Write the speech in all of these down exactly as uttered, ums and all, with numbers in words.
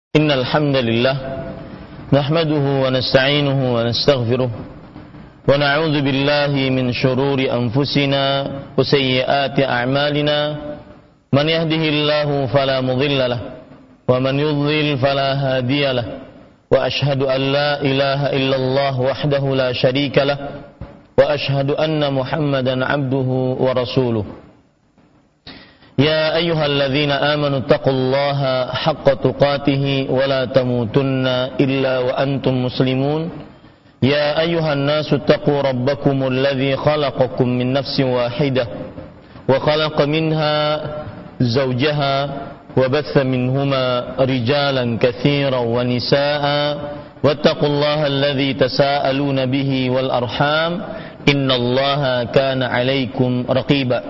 إن الحمد لله نحمده ونستعينه ونستغفره ونعوذ بالله من شرور أنفسنا وسيئات أعمالنا من يهده الله فلا مضل له ومن يضلل فلا هادي له وأشهد أن لا إله إلا الله وحده لا شريك له وأشهد أن محمدا عبده ورسوله يا أيها الذين آمنوا اتقوا الله حق تقاته ولا تموتن إلا وأنتم مسلمون يا أيها الناس اتقوا ربكم الذي خلقكم من نفس واحدة وخلق منها زوجها وبث منهما رجالا كثيرا ونساء واتقوا الله الذي تساءلون به والأرحام إن الله كان عليكم رقيبا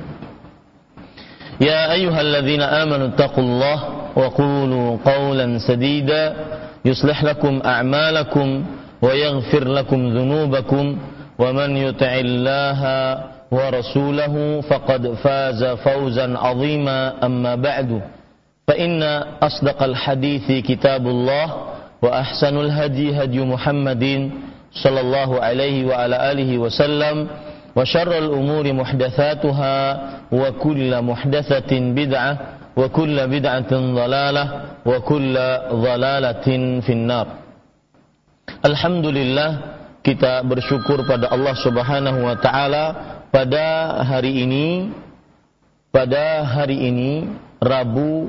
يا أيها الذين آمنوا اتقوا الله وقولوا قولا سديدا يصلح لكم أعمالكم ويغفر لكم ذنوبكم ومن يطع الله ورسوله فقد فاز فوزا عظيما أما بعد فإن أصدق الحديث كتاب الله وأحسن الهدي هدي محمد صلى الله عليه وعلى آله وسلم وشر الأمور محدثاتها وكل محدثة بدعة وكل بدعة ضلالة وكل ضلالة في النار. Alhamdulillah, kita bersyukur pada Allah Subhanahu wa taala pada hari ini pada hari ini Rabu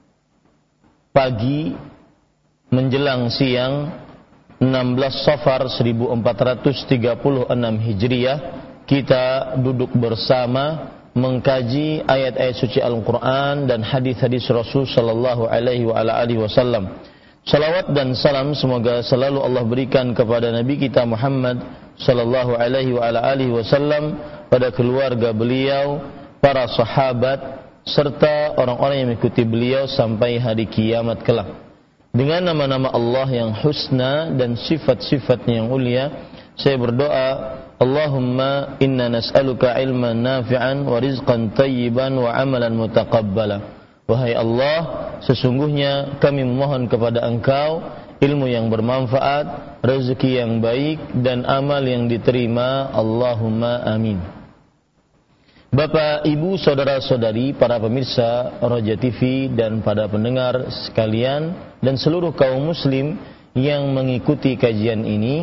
pagi menjelang siang enam belas Safar seribu empat ratus tiga puluh enam Hijriah, kita duduk bersama mengkaji ayat-ayat suci Al-Quran dan hadis-hadis Rasul sallallahu alaihi wa ala alihi wasallam. Salawat dan salam semoga selalu Allah berikan kepada Nabi kita Muhammad sallallahu alaihi wa ala alihi wasallam, pada keluarga beliau, para sahabat, serta orang-orang yang mengikuti beliau sampai hari kiamat kelak. Dengan nama-nama Allah yang husna dan sifat-sifatnya yang mulia, saya berdoa, Allahumma inna nas'aluka ilman nafi'an wa rizqan tayyiban wa amalan mutaqabbala. Wahai Allah, sesungguhnya kami memohon kepada Engkau ilmu yang bermanfaat, rezeki yang baik, dan amal yang diterima. Allahumma amin. Bapak, Ibu, saudara-saudari, para pemirsa Roja T V dan para pendengar sekalian dan seluruh kaum muslim yang mengikuti kajian ini,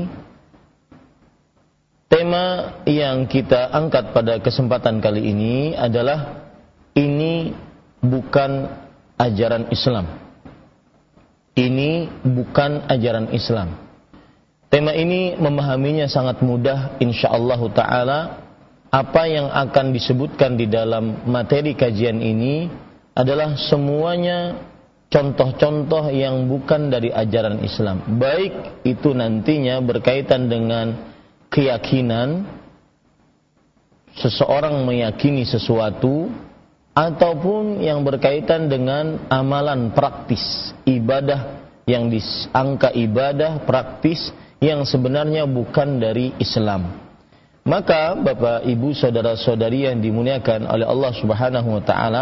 tema yang kita angkat pada kesempatan kali ini adalah ini bukan ajaran Islam. Ini bukan ajaran Islam. Tema ini memahaminya sangat mudah insyaallah taala. Apa yang akan disebutkan di dalam materi kajian ini adalah semuanya contoh-contoh yang bukan dari ajaran Islam. Baik itu nantinya berkaitan dengan keyakinan, seseorang meyakini sesuatu, ataupun yang berkaitan dengan amalan praktis, ibadah yang disangka ibadah praktis yang sebenarnya bukan dari Islam. Maka Bapak, Ibu, saudara-saudari yang dimuliakan oleh Allah Subhanahu wa taala,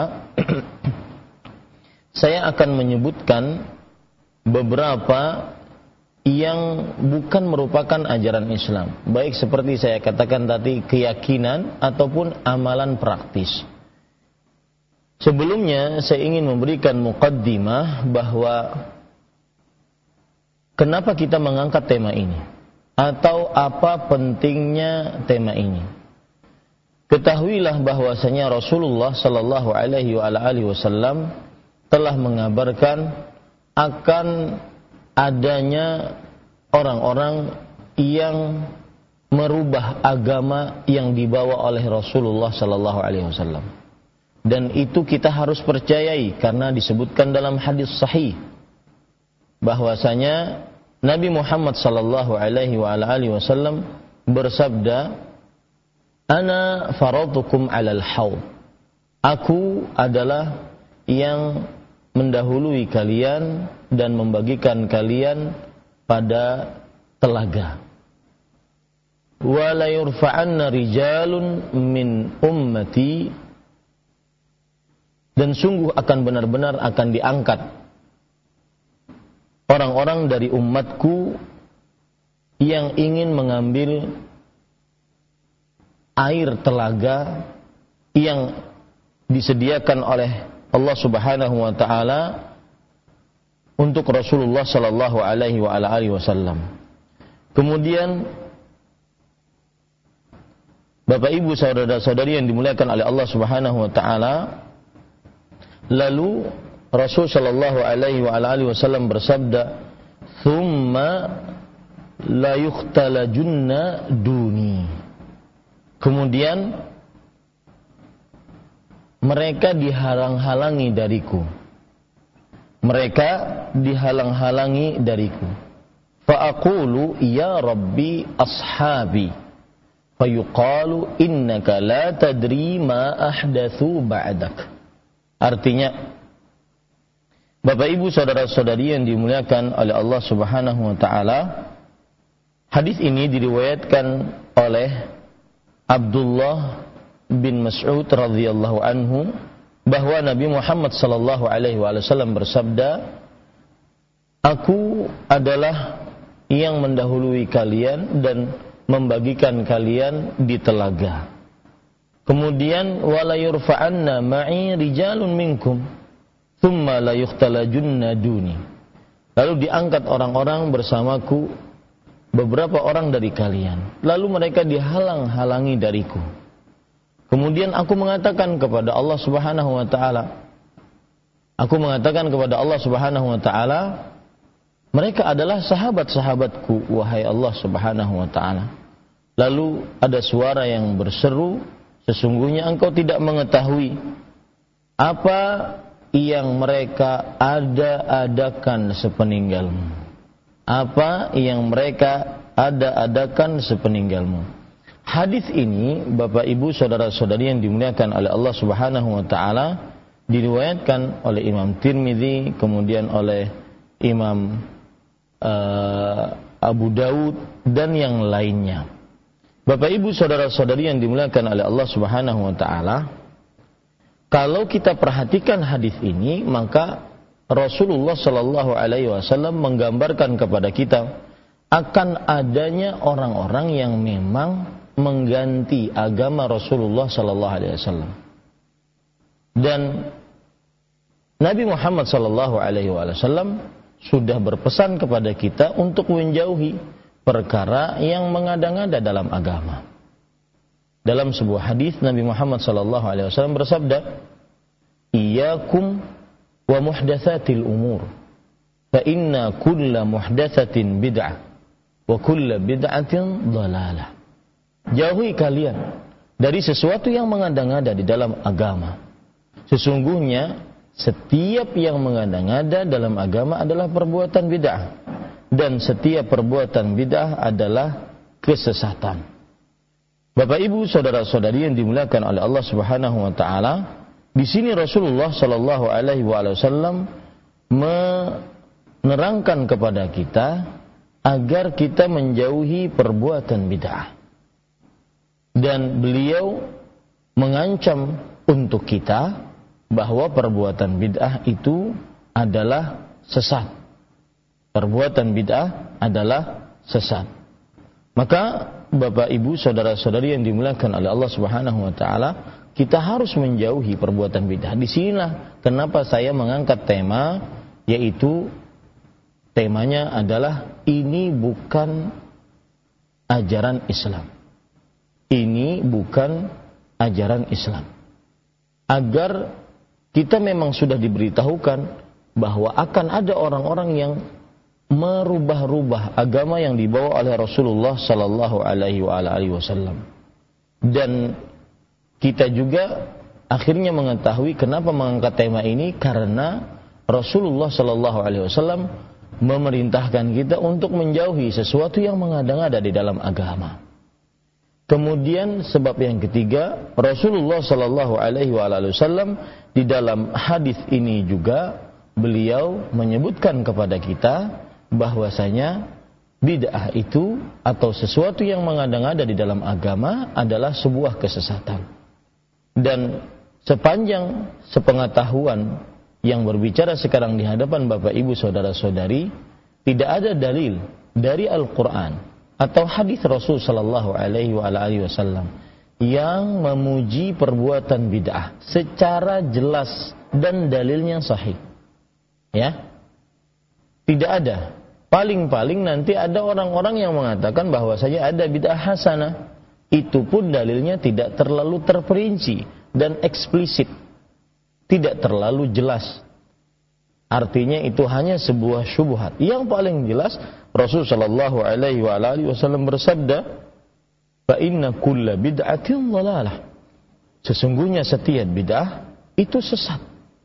saya akan menyebutkan beberapa yang bukan merupakan ajaran Islam, baik seperti saya katakan tadi keyakinan ataupun amalan praktis. Sebelumnya saya ingin memberikan muqaddimah bahwa kenapa kita mengangkat tema ini atau apa pentingnya tema ini. Ketahuilah bahwasanya Rasulullah sallallahu alaihi wasallam telah mengabarkan akan adanya orang-orang yang merubah agama yang dibawa oleh Rasulullah sallallahu alaihi wasallam. Dan itu kita harus percayai karena disebutkan dalam hadis sahih bahwasanya Nabi Muhammad sallallahu alaihi wasallam bersabda, "Ana faradukum 'alal haud." Aku adalah yang mendahului kalian dan membagikan kalian pada telaga. Wa la yurfa'anna rijalun min ummati, dan sungguh akan benar-benar akan diangkat orang-orang dari umatku yang ingin mengambil air telaga yang disediakan oleh Allah Subhanahu wa taala untuk Rasulullah sallallahu alaihi wa ala alihi wasallam. Kemudian Bapak Ibu saudara-saudari yang dimuliakan oleh Allah Subhanahu wa taala, lalu Rasul sallallahu alaihi wa ala alihi wasallam bersabda, "Tsumma la yukhtalajunna duni." Kemudian mereka dihalang-halangi dariku. Mereka dihalang-halangi dariku. Fa aqulu ya Rabbi ashabi. Fa yuqalu innaka la tadri ma ahdatsu ba'dak. Artinya, Bapak Ibu saudara-saudari yang dimuliakan oleh Allah Subhanahu wa taala, hadis ini diriwayatkan oleh Abdullah bin Mas'ud radhiyallahu anhu bahwa Nabi Muhammad sallallahu alaihi wasallam bersabda, "Aku adalah yang mendahului kalian dan membagikan kalian di telaga. Kemudian wala yurfa'anna ma'i rijalun minkum, thumma la yukhtalajunna duni." Lalu diangkat orang-orang bersamaku, beberapa orang dari kalian, lalu mereka dihalang-halangi dariku. Kemudian aku mengatakan kepada Allah Subhanahu wa taala, aku mengatakan kepada Allah Subhanahu wa taala, mereka adalah sahabat-sahabatku, wahai Allah Subhanahu wa taala. Lalu ada suara yang berseru, sesungguhnya engkau tidak mengetahui apa yang mereka ada-adakan sepeninggalmu. Apa yang mereka ada-adakan sepeninggalmu. Hadis ini, Bapak Ibu saudara-saudari yang dimuliakan oleh Allah Subhanahu wa taala, diriwayatkan oleh Imam Tirmidzi, kemudian oleh Imam uh, Abu Daud dan yang lainnya. Bapak Ibu saudara-saudari yang dimuliakan oleh Allah Subhanahu wa taala, kalau kita perhatikan hadis ini, maka Rasulullah sallallahu alaihi wasallam menggambarkan kepada kita akan adanya orang-orang yang memang mengganti agama Rasulullah sallallahu alaihi wasallam. Dan Nabi Muhammad sallallahu alaihi wasallam sudah berpesan kepada kita untuk menjauhi perkara yang mengada-ngada dalam agama. Dalam sebuah hadis Nabi Muhammad sallallahu alaihi wasallam bersabda, "Iyyakum wa muhdatsatil umur, fa inna kulla muhdatsatin bid'ah wa kulla bid'atin dhalalah." Jauhi kalian dari sesuatu yang mengada-ngada di dalam agama. Sesungguhnya setiap yang mengada-ngada dalam agama adalah perbuatan bid'ah, dan setiap perbuatan bid'ah adalah kesesatan. Bapak Ibu saudara-saudari yang dimuliakan oleh Allah Subhanahu wa taala, di sini Rasulullah sallallahu alaihi wasallam menerangkan kepada kita agar kita menjauhi perbuatan bid'ah. Dan beliau mengancam untuk kita bahwa perbuatan bid'ah itu adalah sesat. Perbuatan bid'ah adalah sesat. Maka Bapak Ibu saudara-saudari yang dimuliakan oleh Allah Subhanahu wa taala, kita harus menjauhi perbuatan bid'ah. Di sinilah kenapa saya mengangkat tema, yaitu temanya adalah ini bukan ajaran Islam. Ini bukan ajaran Islam. Agar kita memang sudah diberitahukan bahwa akan ada orang-orang yang merubah-rubah agama yang dibawa oleh Rasulullah sallallahu alaihi wasallam. Dan kita juga akhirnya mengetahui kenapa mengangkat tema ini, karena Rasulullah sallallahu alaihi wasallam memerintahkan kita untuk menjauhi sesuatu yang mengada-ngada di dalam agama. Kemudian sebab yang ketiga, Rasulullah sallallahu alaihi wasallam di dalam hadis ini juga beliau menyebutkan kepada kita bahwasanya bid'ah itu atau sesuatu yang mengada-ngada di dalam agama adalah sebuah kesesatan. Dan sepanjang sepengetahuan yang berbicara sekarang di hadapan Bapak Ibu saudara-saudari, tidak ada dalil dari Al-Quran atau hadis Rasul Sallallahu Alaihi Wasallam yang memuji perbuatan bid'ah secara jelas dan dalilnya sahih. Ya, tidak ada. Paling-paling nanti ada orang-orang yang mengatakan bahwasanya ada bid'ah hasanah. Itu pun dalilnya tidak terlalu terperinci dan eksplisit, tidak terlalu jelas. Artinya itu hanya sebuah syubhat. Yang paling jelas Rasul Sallallahu Alaihi Wasallam bersabda, "Fa inna kulla bid'atin dhalalah." Sesungguhnya setiap bid'ah itu sesat.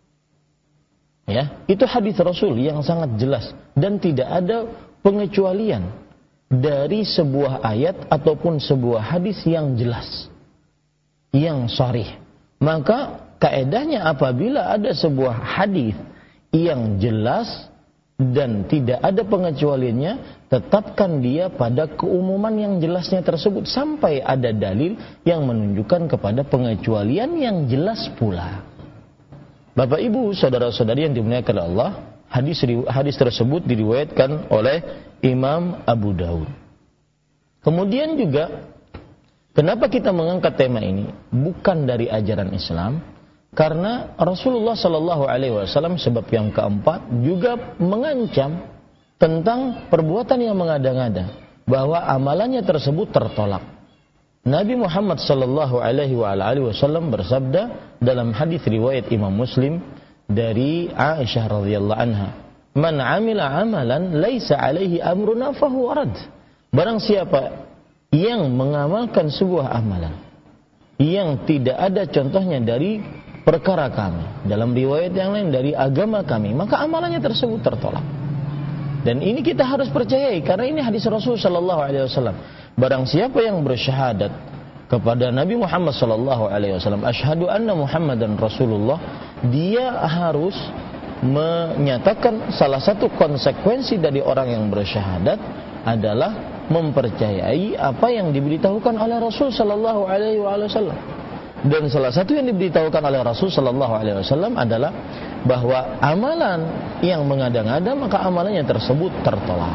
Ya, itu hadis Rasul yang sangat jelas dan tidak ada pengecualian dari sebuah ayat ataupun sebuah hadis yang jelas, yang sharih. Maka kaedahnya apabila ada sebuah hadis yang jelas dan tidak ada pengecualiannya, tetapkan dia pada keumuman yang jelasnya tersebut sampai ada dalil yang menunjukkan kepada pengecualian yang jelas pula. Bapak Ibu, saudara-saudari yang dimuliakan Allah, hadis hadis tersebut diriwayatkan oleh Imam Abu Daud. Kemudian juga, kenapa kita mengangkat tema ini? Bukan dari ajaran Islam, karena Rasulullah Sallallahu Alaihi Wasallam sebab yang keempat juga mengancam tentang perbuatan yang mengada-ngada, bahwa amalannya tersebut tertolak. Nabi Muhammad Sallallahu Alaihi Wasallam bersabda dalam hadis riwayat Imam Muslim dari Aisyah radhiyallahu anha, "Man amila amalan laisa alaihi amruna fahuwa rad." Barang siapa yang mengamalkan sebuah amalan yang tidak ada contohnya dari perkara kami, dalam riwayat yang lain dari agama kami, maka amalannya tersebut tertolak. Dan ini kita harus percayai karena ini hadis Rasul sallallahu alaihi wasallam. Barang siapa yang bersyahadat kepada Nabi Muhammad sallallahu alaihi wasallam, asyhadu anna Muhammadan Rasulullah, dia harus menyatakan salah satu konsekuensi dari orang yang bersyahadat adalah mempercayai apa yang diberitahukan oleh Rasul sallallahu alaihi wasallam. Dan salah satu yang diberitahukan oleh Rasul sallallahu alaihi wasallam adalah bahwa amalan yang mengada-ngada maka amalannya tersebut tertolak.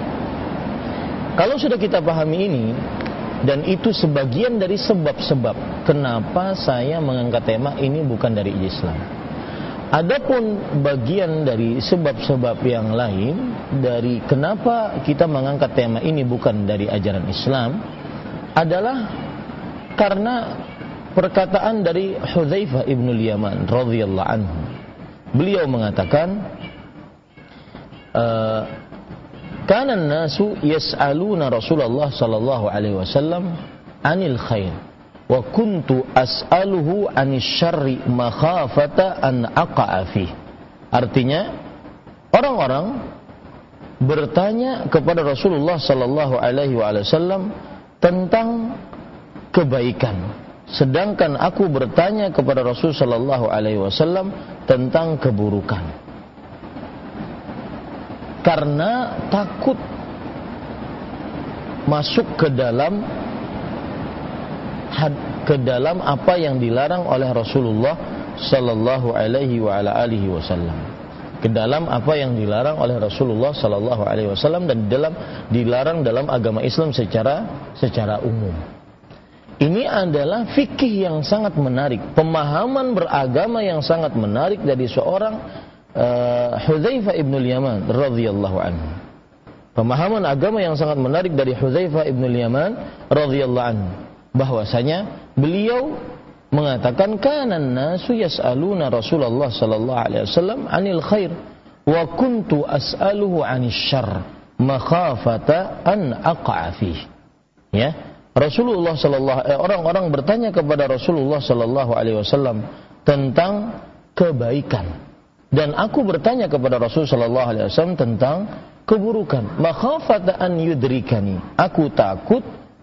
Kalau sudah kita pahami ini, dan itu sebagian dari sebab-sebab kenapa saya mengangkat tema ini bukan dari Islam. Adapun bagian dari sebab-sebab yang lain dari kenapa kita mengangkat tema ini bukan dari ajaran Islam adalah karena perkataan dari Hudzaifah ibnul Yaman radhiyallahu anhu. Beliau mengatakan, uh, kana an-nasu yas'aluna Rasulullah sallallahu alaihi wasallam 'anil khair wa kuntu as'aluhu 'anil syarri makhafata an aqa'a fi. Artinya, orang-orang bertanya kepada Rasulullah sallallahu alaihi wasallam tentang kebaikan, sedangkan aku bertanya kepada Rasul sallallahu alaihi wasallam tentang keburukan, karena takut masuk ke dalam ke dalam apa yang dilarang oleh Rasulullah sallallahu alaihi wa ala alihi wasallam, ke dalam apa yang dilarang oleh Rasulullah sallallahu alaihi wasallam dan dalam dilarang dalam agama Islam secara secara umum. Ini adalah fikih yang sangat menarik, pemahaman beragama yang sangat menarik dari seorang uh, Hudzaifah ibnul Yaman radhiyallahu anhu. Pemahaman agama yang sangat menarik dari Hudzaifah ibnul Yaman radhiyallahu anhu, bahwasanya beliau mengatakan kana an-nasu yas'aluna Rasulullah sallallahu alaihi wasallam 'anil khair wa kuntu as'aluhu 'anil syarr makhafata an aqa'a fihi. Ya, Rasulullah sallallahu eh, orang-orang bertanya kepada Rasulullah sallallahu alaihi wasallam tentang kebaikan, dan aku bertanya kepada Rasul sallallahu alaihi wasallam tentang keburukan. Makhafata an yudrikani, aku takut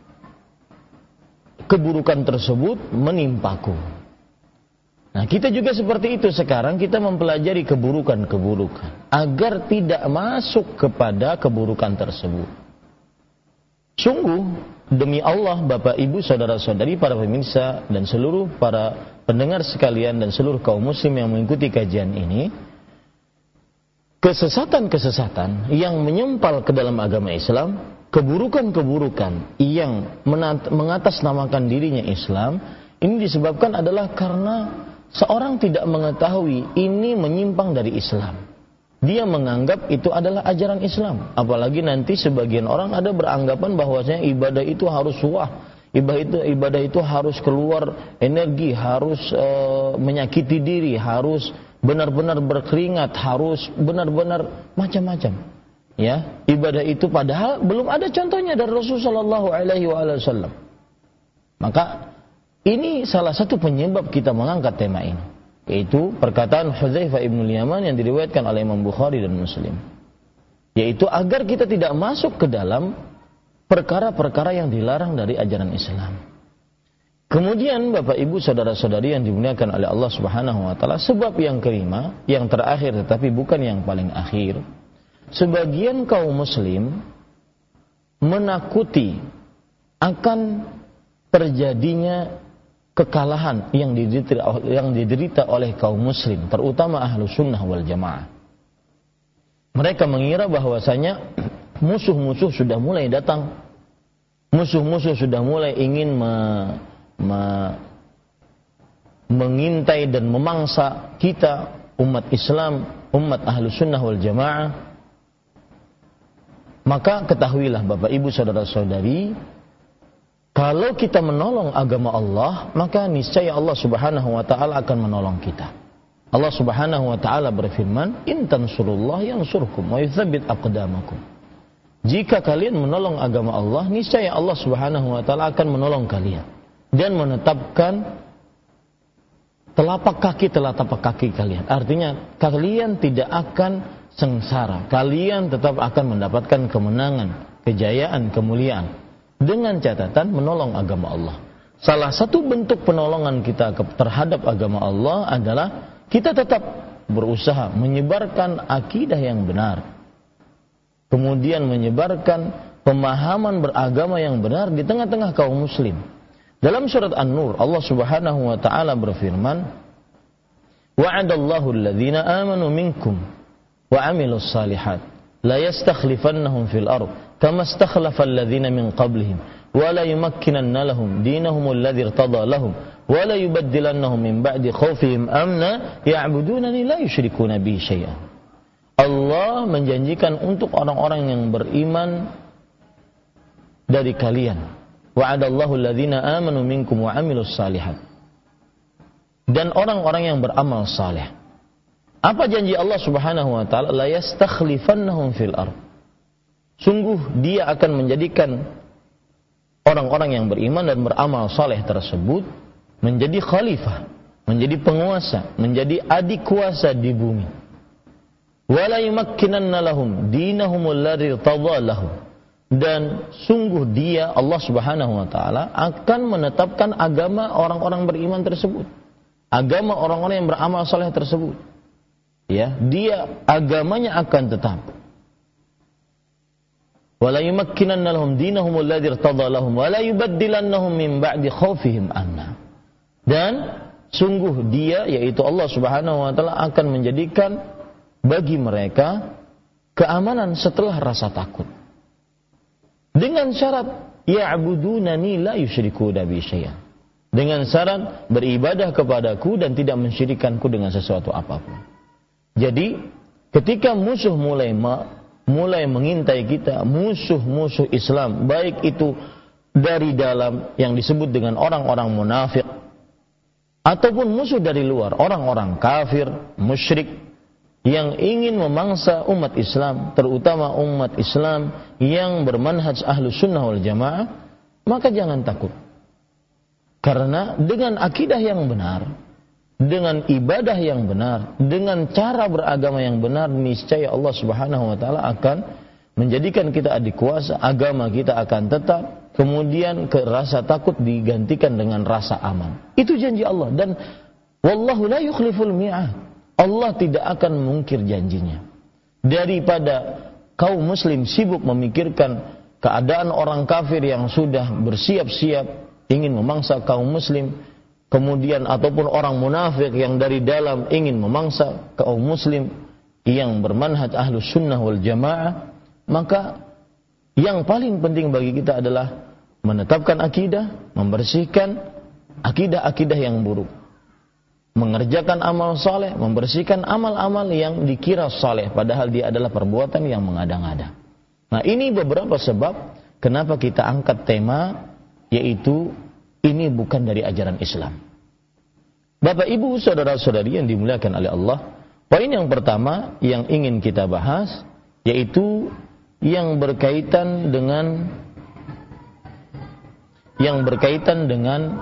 keburukan tersebut menimpaku. Nah, kita juga seperti itu sekarang, kita mempelajari keburukan-keburukan agar tidak masuk kepada keburukan tersebut. Sungguh, demi Allah, Bapak, Ibu, saudara-saudari, para pemirsa, dan seluruh para pendengar sekalian, dan seluruh kaum muslim yang mengikuti kajian ini, kesesatan-kesesatan yang menyempal ke dalam agama Islam, keburukan-keburukan yang mengatasnamakan dirinya Islam, ini disebabkan adalah karena seorang tidak mengetahui ini menyimpang dari Islam. Dia menganggap itu adalah ajaran Islam. Apalagi nanti sebagian orang ada beranggapan bahwasanya ibadah itu harus wah, ibadah itu ibadah itu harus keluar energi, harus e, menyakiti diri, harus benar-benar berkeringat, harus benar-benar macam-macam. Ya, ibadah itu padahal belum ada contohnya dari Rasulullah shallallahu alaihi wasallam. Maka ini salah satu penyebab kita mengangkat tema ini, yaitu perkataan Hudzaifah ibn Yaman yang diriwayatkan oleh Imam Bukhari dan Muslim, yaitu agar kita tidak masuk ke dalam perkara-perkara yang dilarang dari ajaran Islam. Kemudian Bapak Ibu saudara-saudari yang dimuliakan oleh Allah Subhanahu wa taala, sebab yang kelima, yang terakhir tetapi bukan yang paling akhir, sebagian kaum muslim menakuti akan terjadinya kekalahan yang diderita, yang diderita oleh kaum muslim, terutama ahlu sunnah wal jamaah. Mereka mengira bahwasanya musuh-musuh sudah mulai datang, musuh-musuh sudah mulai ingin me, me, mengintai dan memangsa kita, umat Islam, umat ahlu sunnah wal jamaah. Maka ketahuilah Bapak Ibu saudara-saudari, kalau kita menolong agama Allah, maka niscaya Allah Subhanahu wa taala akan menolong kita. Allah Subhanahu wa taala berfirman, "In tansurullah yansurkum wa yutsabbit aqdamakum." Jika kalian menolong agama Allah, niscaya Allah Subhanahu wa taala akan menolong kalian dan menetapkan telapak kaki telapak kaki kalian. Artinya kalian tidak akan sengsara. Kalian tetap akan mendapatkan kemenangan, kejayaan, kemuliaan. Dengan catatan menolong agama Allah. Salah satu bentuk penolongan kita terhadap agama Allah adalah kita tetap berusaha menyebarkan akidah yang benar. Kemudian menyebarkan pemahaman beragama yang benar di tengah-tengah kaum muslim. Dalam surat An-Nur, Allah Subhanahu wa taala berfirman, "Wa'adallahu alladhina amanu minkum wa 'amilus shalihat la yastakhlifannahum fil ardh kama istakhlafa alladhina min qablihim wa la yumakkinanna lahum dinahum alladhi irtada lahum wa la yubaddilannahum min ba'di khawfihim amna ya'budunani la yusyrikuna bi syai'an." Allah menjanjikan untuk orang-orang yang beriman dari kalian, wa'adallahu alladhina amanu minkum wa 'amilus shalihat, dan orang-orang yang beramal saleh. Apa janji Allah Subhanahu wa taala? La yastakhlifannahum fil ardh. Sungguh dia akan menjadikan orang-orang yang beriman dan beramal saleh tersebut menjadi khalifah, menjadi penguasa, menjadi adik kuasa di bumi. Wala yumakkinanna lahum dinahumul ladzi irtadha lahum. Dan sungguh dia, Allah Subhanahu wa taala, akan menetapkan agama orang-orang beriman tersebut, agama orang-orang yang beramal saleh tersebut. Ya, dia agamanya akan tetap. Wala yumakkinanna lahum dinahum alladzi irtadha lahum wala yubaddilannahum min ba'di khaufihim amna. Dan sungguh dia, yaitu Allah Subhanahu wa taala, akan menjadikan bagi mereka keamanan setelah rasa takut. Dengan syarat ya'budunani la yusyrikuna bi syai'an. Dengan syarat beribadah kepadaku dan tidak mensyirikanku dengan sesuatu apapun. Jadi ketika musuh mulai ma mulai mengintai kita, musuh-musuh Islam, baik itu dari dalam yang disebut dengan orang-orang munafik, ataupun musuh dari luar, orang-orang kafir, musyrik, yang ingin memangsa umat Islam, terutama umat Islam yang bermanhaj ahlu sunnah wal jamaah, maka jangan takut. Karena dengan akidah yang benar, dengan ibadah yang benar, dengan cara beragama yang benar, niscaya Allah Subhanahu wa taala akan menjadikan kita adik kuasa, agama kita akan tetap, kemudian ke rasa takut digantikan dengan rasa aman. Itu janji Allah, dan wallahu la yukhliful mi'ad. Allah tidak akan mungkir janjinya. Daripada kaum muslim sibuk memikirkan keadaan orang kafir yang sudah bersiap-siap ingin memangsa kaum muslim, kemudian ataupun orang munafik yang dari dalam ingin memangsa kaum muslim, yang bermanhaj Ahlus Sunnah wal Jamaah, maka yang paling penting bagi kita adalah menetapkan akidah, membersihkan akidah-akidah yang buruk, mengerjakan amal saleh, membersihkan amal-amal yang dikira saleh padahal dia adalah perbuatan yang mengada-ngada. Nah, ini beberapa sebab kenapa kita angkat tema, yaitu ini bukan dari ajaran Islam. Bapak Ibu, saudara-saudari yang dimuliakan oleh Allah, poin yang pertama yang ingin kita bahas yaitu yang berkaitan dengan yang berkaitan dengan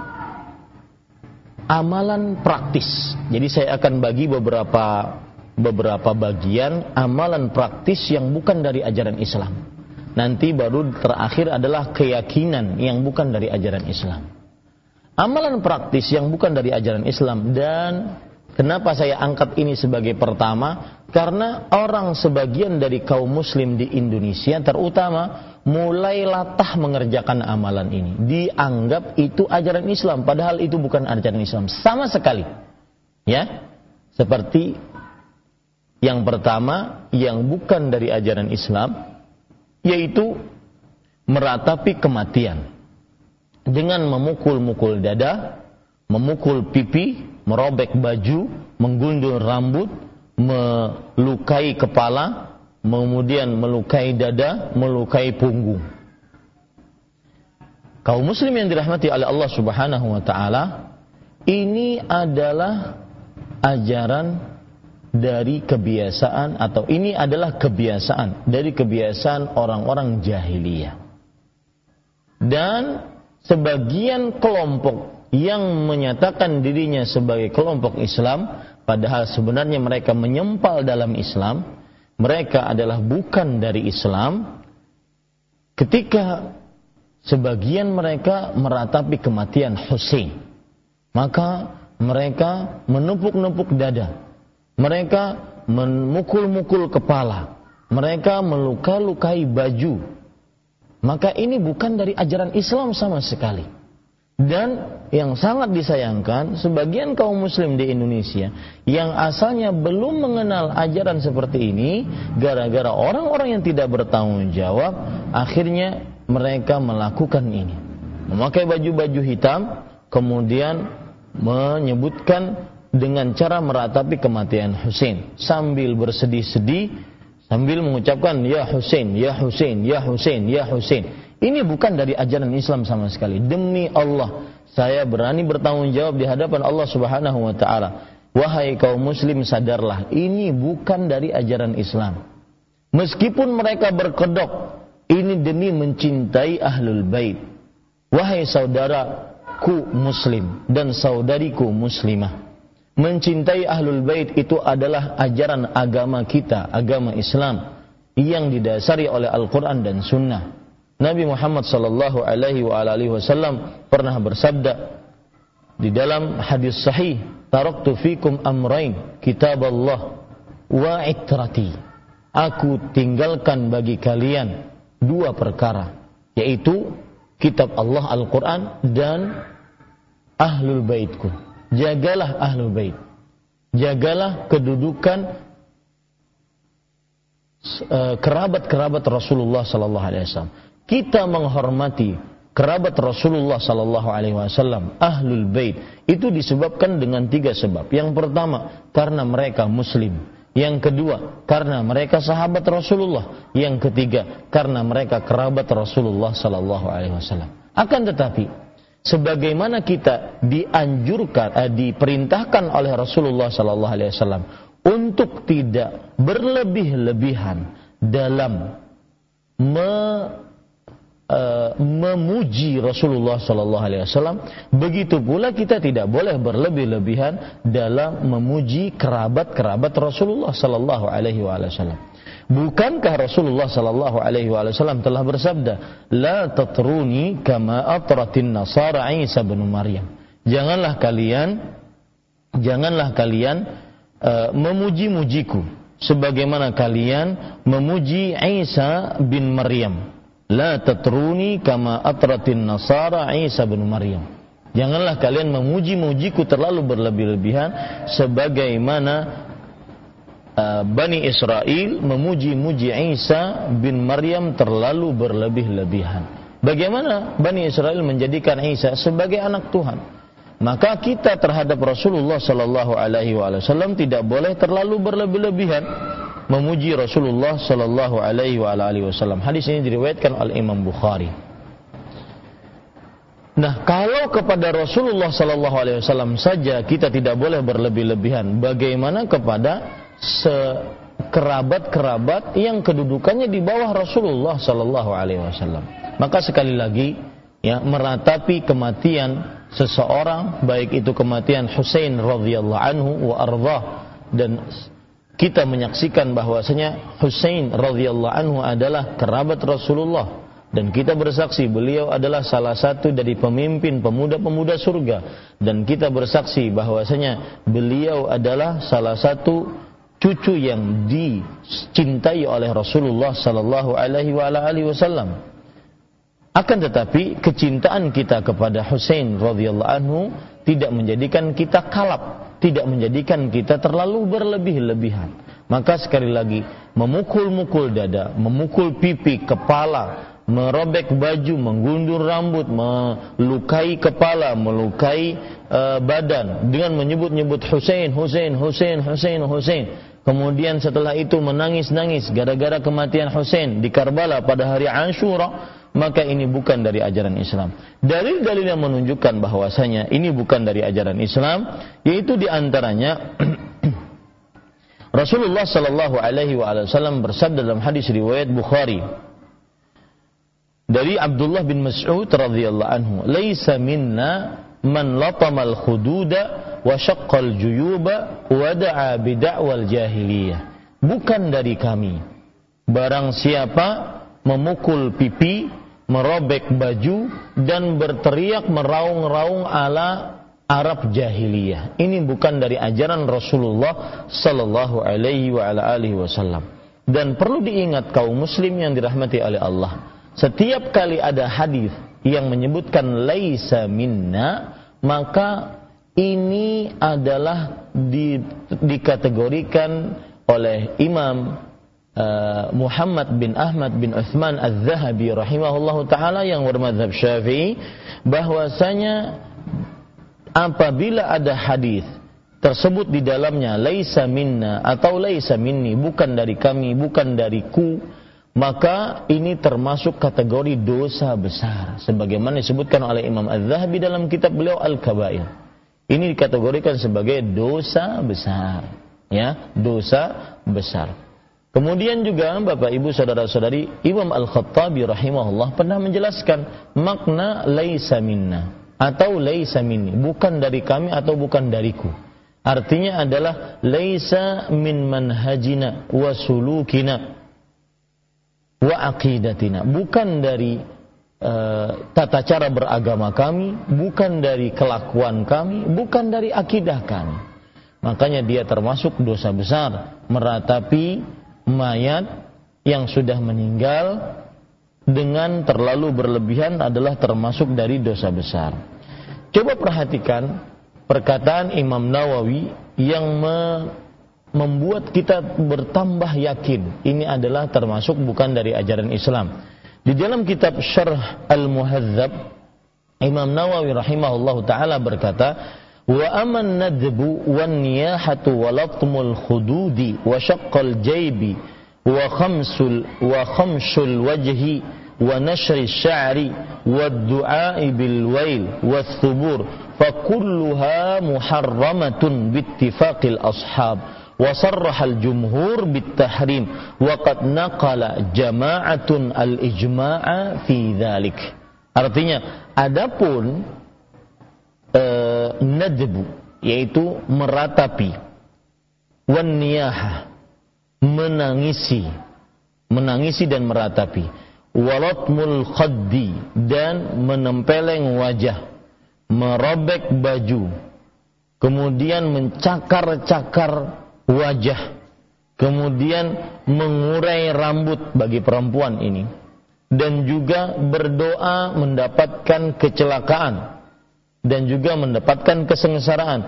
amalan praktis. Jadi saya akan bagi beberapa beberapa bagian amalan praktis yang bukan dari ajaran Islam. Nanti baru terakhir adalah keyakinan yang bukan dari ajaran Islam. Amalan praktis yang bukan dari ajaran Islam, dan kenapa saya angkat ini sebagai pertama? Karena orang sebagian dari kaum muslim di Indonesia terutama mulai latah mengerjakan amalan ini. Dianggap itu ajaran Islam, padahal itu bukan ajaran Islam sama sekali. Ya, seperti yang pertama yang bukan dari ajaran Islam, yaitu meratapi kematian dengan memukul-mukul dada, memukul pipi, merobek baju, menggundul rambut, melukai kepala, kemudian melukai dada, melukai punggung. Kaum muslim yang dirahmati oleh Allah Subhanahu wa taala, ini adalah ajaran dari kebiasaan, atau ini adalah kebiasaan dari kebiasaan orang-orang jahiliyah. Dan sebagian kelompok yang menyatakan dirinya sebagai kelompok Islam, padahal sebenarnya mereka menyempal dalam Islam, mereka adalah bukan dari Islam. Ketika sebagian mereka meratapi kematian Husain, maka mereka menepuk-nepuk dada, mereka memukul-mukul kepala, mereka meluka-lukai baju. Maka ini bukan dari ajaran Islam sama sekali. Dan yang sangat disayangkan, sebagian kaum muslim di Indonesia yang asalnya belum mengenal ajaran seperti ini, gara-gara orang-orang yang tidak bertanggung jawab, akhirnya mereka melakukan ini. Memakai baju-baju hitam, kemudian menyebutkan dengan cara meratapi kematian Husain, sambil bersedih-sedih, sambil mengucapkan ya Husain, ya Husain, ya Husain, ya Husain. Ini bukan dari ajaran Islam sama sekali. Demi Allah, saya berani bertanggung jawab di hadapan Allah Subhanahu wa taala. Wahai kaum muslim, sadarlah, ini bukan dari ajaran Islam. Meskipun mereka berkedok, ini demi mencintai Ahlul Bait. Wahai saudaraku muslim dan saudariku muslimah, mencintai Ahlul Bait itu adalah ajaran agama kita, agama Islam, yang didasari oleh Al-Quran dan Sunnah. Nabi Muhammad sallallahu alaihi wa alihi wasallam pernah bersabda di dalam hadis sahih, taraktu fikum amrain, kitaballah wa itrati. Aku tinggalkan bagi kalian dua perkara, yaitu kitab Allah Al-Quran dan Ahlul Baitku. Jagalah Ahlul Bait, jagalah kedudukan uh, kerabat-kerabat Rasulullah sallallahu alaihi wasallam. Kita menghormati kerabat Rasulullah sallallahu alaihi wasallam, Ahlul Bait, itu disebabkan dengan tiga sebab. Yang pertama, karena mereka muslim. Yang kedua, karena mereka sahabat Rasulullah. Yang ketiga, karena mereka kerabat Rasulullah sallallahu alaihi wasallam. Akan tetapi, sebagaimana kita dianjurkan, eh, diperintahkan oleh Rasulullah sallallahu alaihi wasallam untuk tidak berlebih-lebihan dalam me Uh, memuji Rasulullah sallallahu alaihi wasallam, begitu pula kita tidak boleh berlebih-lebihan dalam memuji kerabat-kerabat Rasulullah sallallahu alaihi wasallam. Bukankah Rasulullah sallallahu alaihi wasallam telah bersabda, la tatruni kama atratin nasara Isa bin Maryam. Janganlah kalian janganlah kalian uh, memuji-mujiku sebagaimana kalian memuji Isa bin Maryam. La tatruni kama atratin nasara Isa bin Maryam. Janganlah kalian memuji-mujiku terlalu berlebih-lebihan sebagaimana uh, Bani Israel memuji-muji Isa bin Maryam terlalu berlebih-lebihan. Bagaimana Bani Israel menjadikan Isa sebagai anak Tuhan? Maka kita terhadap Rasulullah sallallahu alaihi wasallam tidak boleh terlalu berlebih-lebihan memuji Rasulullah sallallahu alaihi wasallam. Hadis ini diriwayatkan oleh Imam Bukhari. Nah, kalau kepada Rasulullah sallallahu alaihi wasallam saja kita tidak boleh berlebih-lebihan, bagaimana kepada sekerabat-kerabat yang kedudukannya di bawah Rasulullah sallallahu alaihi wasallam? Maka sekali lagi, ya, meratapi kematian seseorang, baik itu kematian Husain radhiyallahu anhu wa ardhah, dan kita menyaksikan bahwasanya Husain radhiyallahu anhu adalah kerabat Rasulullah. Dan kita bersaksi beliau adalah salah satu dari pemimpin pemuda-pemuda surga. Dan kita bersaksi bahwasanya beliau adalah salah satu cucu yang dicintai oleh Rasulullah sallallahu alaihi wasallam. Akan tetapi kecintaan kita kepada Husain radhiyallahu anhu tidak menjadikan kita kalap, tidak menjadikan kita terlalu berlebih-lebihan. Maka sekali lagi, memukul-mukul dada, memukul pipi, kepala, merobek baju, menggundur rambut, melukai kepala, melukai uh, badan dengan menyebut-nyebut Husain, Husain, Husain, Husain, Husain. Kemudian setelah itu menangis-nangis gara-gara kematian Husain di Karbala pada hari Ashura, maka ini bukan dari ajaran Islam. Dalil-dalil yang menunjukkan bahwasanya ini bukan dari ajaran Islam, yaitu diantaranya Rasulullah sallallahu alaihi wasallam bersabda dalam hadis riwayat Bukhari dari Abdullah bin Mas'ud radhiyallahu anhu, "Laisa minna man latamal khududa wa syaqqal juyuba wa da'a bid'awal jahiliyah." Bukan dari kami barang siapa memukul pipi, merobek baju dan berteriak meraung-raung ala Arab jahiliyah. Ini bukan dari ajaran Rasulullah sallallahu alaihi wa ala alihi wasallam. Dan perlu diingat kaum muslim yang dirahmati oleh Allah, setiap kali ada hadis yang menyebutkan laisa minna, maka ini adalah di, dikategorikan oleh Imam uh, Muhammad bin Ahmad bin Uthman Az-Zahabi rahimahullahu ta'ala yang bermadzhab Syafi'i, bahwasanya apabila ada hadis tersebut di dalamnya laisa minna atau laisa minni, bukan dari kami, bukan dariku, maka ini termasuk kategori dosa besar, sebagaimana disebutkan oleh Imam Az-Zahabi dalam kitab beliau Al-Kabair. Ini dikategorikan sebagai dosa besar, ya, dosa besar. Kemudian juga Bapak Ibu saudara-saudari, Imam Al-Khattabi rahimahullah pernah menjelaskan makna laisa minna atau laisa minni, bukan dari kami atau bukan dariku. Artinya adalah laisa min manhajina wa sulukina wa aqidatina, bukan dari uh, tata cara beragama kami, bukan dari kelakuan kami, bukan dari akidah kami. Makanya dia termasuk dosa besar, meratapi mayat yang sudah meninggal dengan terlalu berlebihan adalah termasuk dari dosa besar. Coba perhatikan perkataan Imam Nawawi yang me membuat kita bertambah yakin ini adalah termasuk bukan dari ajaran Islam. Di dalam kitab Syarh Al-Muhadzab, Imam Nawawi rahimahullahu taala berkata, "Wa aman nadbu wan niyahatu wa latmul khududi wa syaqqal jaybi wa khamsul wa khamsul wajhi wa nashri sya'ri wa du'a'i bil wail wa thubur fa kulluha muharramatun bittifaqil ashab." وصرح الجمهور بالتحريم وقد نقل جماعة الإجماع في ذلك. Artinya, adapun e, nadbu, yaitu meratapi, wan niyahah, menangisi, menangisi dan meratapi, walatmul khaddi, dan menempeleng wajah, merobek baju, kemudian mencakar-cakar wajah, kemudian mengurai rambut bagi perempuan ini, dan juga berdoa mendapatkan kecelakaan dan juga mendapatkan kesengsaraan.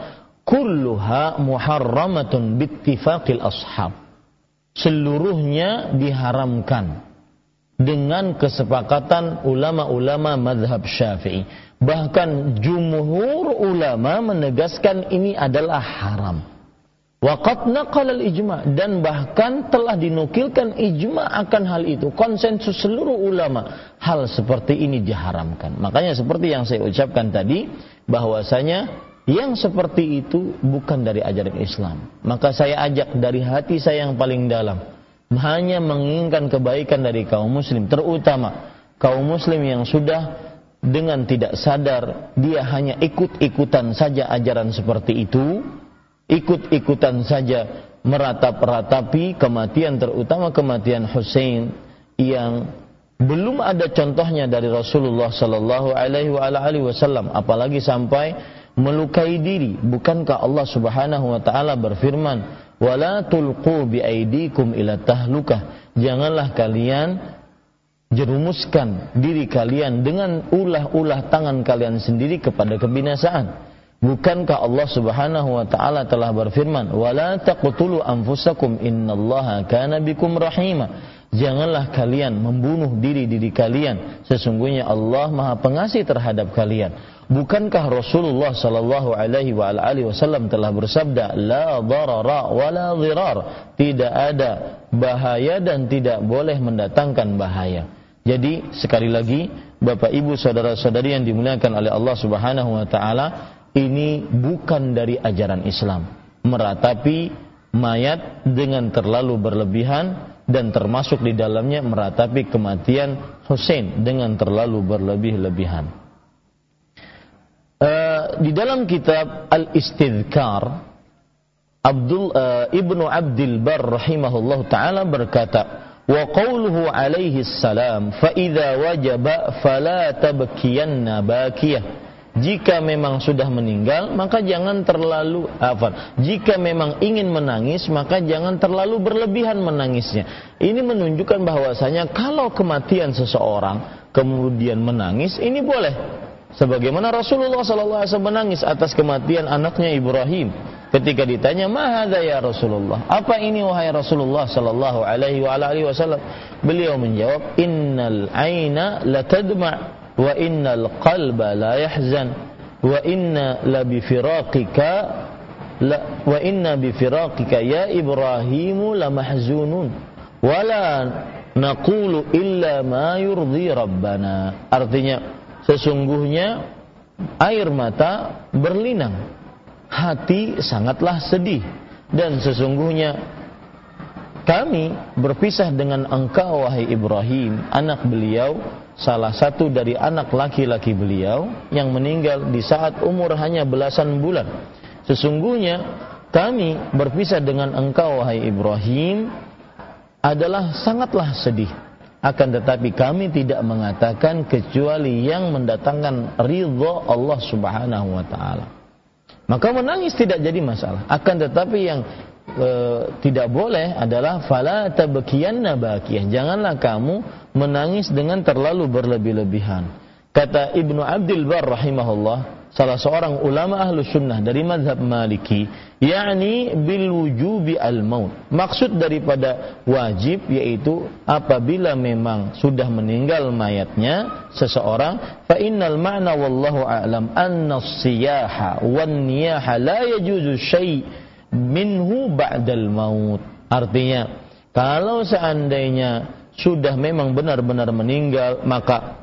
kulluha muharramatun bittifaqil ashab. Seluruhnya diharamkan dengan kesepakatan ulama-ulama mazhab Syafi'i. Bahkan jumhur ulama menegaskan ini adalah haram. Wa qad naqala al-ijma', dan bahkan telah dinukilkan ijma' akan hal itu. Konsensus seluruh ulama, hal seperti ini diharamkan. Makanya seperti yang saya ucapkan tadi, bahwasanya yang seperti itu bukan dari ajaran Islam. Maka saya ajak dari hati saya yang paling dalam, hanya menginginkan kebaikan dari kaum muslim, terutama kaum muslim yang sudah dengan tidak sadar dia hanya ikut-ikutan saja ajaran seperti itu, ikut-ikutan saja meratap-ratapi kematian, terutama kematian Husain yang belum ada contohnya dari Rasulullah sallallahu alaihi wasallam, apalagi sampai melukai diri. Bukankah Allah Subhanahu wa taala berfirman, "Wala tulqu biaidikum ila tahlukah." Janganlah kalian jerumuskan diri kalian dengan ulah-ulah tangan kalian sendiri kepada kebinasaan. Bukankah Allah Subhanahu wa taala telah berfirman, "Wala taqtulu anfusakum innallaha kana bikum rahima." Janganlah kalian membunuh diri-diri kalian, sesungguhnya Allah Maha Pengasih terhadap kalian. Bukankah Rasulullah sallallahu alaihi wa alihi wasallam telah bersabda, "La darara wa la dhirar." Tidak ada bahaya dan tidak boleh mendatangkan bahaya. Jadi sekali lagi, Bapak Ibu saudara-saudari yang dimuliakan oleh Allah Subhanahu wa taala, ini bukan dari ajaran Islam. Meratapi mayat dengan terlalu berlebihan, dan termasuk di dalamnya meratapi kematian Husain dengan terlalu berlebih-lebihan. Uh, di dalam kitab Al-Istidhkar, Abdul uh, Ibnu Abdil Bar rahimahullah taala berkata, wa qawluhu alaihi salam, fa idza wajaba fala tabkiyanna bakiyah. Jika memang sudah meninggal, maka jangan terlalu apa? Jika memang ingin menangis, maka jangan terlalu berlebihan menangisnya. Ini menunjukkan bahwasanya kalau kematian seseorang kemudian menangis, ini boleh. Sebagaimana Rasulullah sallallahu alaihi wasallam menangis atas kematian anaknya Ibrahim. Ketika ditanya, "Ma hadza ya Rasulullah?" Apa ini wahai Rasulullah sallallahu alaihi wa alihi wasallam? Beliau menjawab, "Innal aina latadma' wa innal qalba la yahzan wa inna la bi firaqika la wa inna bi firaqika ya Ibrahim la mahzunun wa la naqulu illa ma yurdi rabbana." Artinya, sesungguhnya air mata berlinang, hati sangatlah sedih, dan sesungguhnya kami berpisah dengan engkau wahai Ibrahim, anak beliau, salah satu dari anak laki-laki beliau yang meninggal di saat umur hanya belasan bulan. Sesungguhnya kami berpisah dengan engkau wahai Ibrahim adalah sangatlah sedih. Akan tetapi kami tidak mengatakan kecuali yang mendatangkan ridha Allah Subhanahu wa taala. Maka menangis tidak jadi masalah. Akan tetapi yang e, tidak boleh adalah fala tabkiyanna bakiyah. Janganlah kamu menangis dengan terlalu berlebih-lebihan. Kata Ibnu Abdil Bar rahimahullah, salah seorang ulama ahlu sunnah dari mazhab Maliki, yakni bil wujubi al maut. Maksud daripada wajib yaitu apabila memang sudah meninggal mayatnya seseorang, fa innal ma'na wallahu a'lam anna as-siyaha wan niyaha la yajuzu syai' minhu ba'dal maut. Artinya, kalau seandainya sudah memang benar-benar meninggal, maka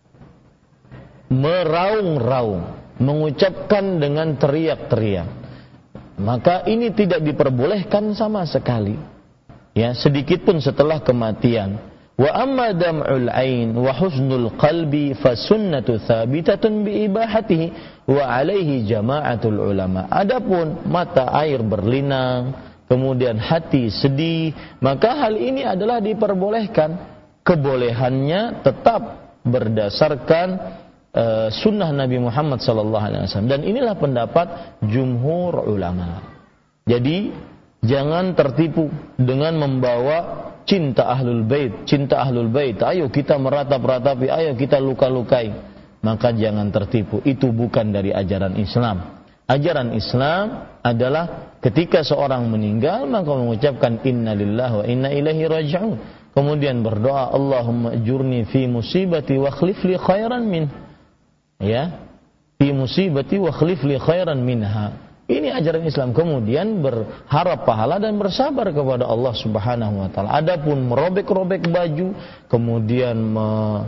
meraung-raung, mengucapkan dengan teriak-teriak, maka ini tidak diperbolehkan sama sekali, ya, sedikit pun setelah kematian. Wa amma dam'ul ain wa husnul qalbi fa sunnatu thabitatun bi ibahatihi wa alaihi jama'atul ulama. Adapun mata air berlinang, kemudian hati sedih, maka hal ini adalah diperbolehkan. Kebolehannya tetap berdasarkan Uh, sunnah Nabi Muhammad sallallahu alaihi wasallam, dan inilah pendapat jumhur ulama. Jadi jangan tertipu dengan membawa cinta ahlul bait, cinta ahlul bait, ayo kita meratap-ratapi, ayo kita luka-lukai. Maka jangan tertipu, itu bukan dari ajaran Islam. Ajaran Islam adalah ketika seorang meninggal maka mengucapkan inna lillahi wa inna ilaihi raji'un. Kemudian berdoa, Allahumma ajurni fi musibati wa khlif li khairan min. Ya. Fi musibati wa khlif li khairan minha. Ini ajaran Islam. Kemudian berharap pahala dan bersabar kepada Allah Subhanahu wa taala. Adapun merobek-robek baju, kemudian me,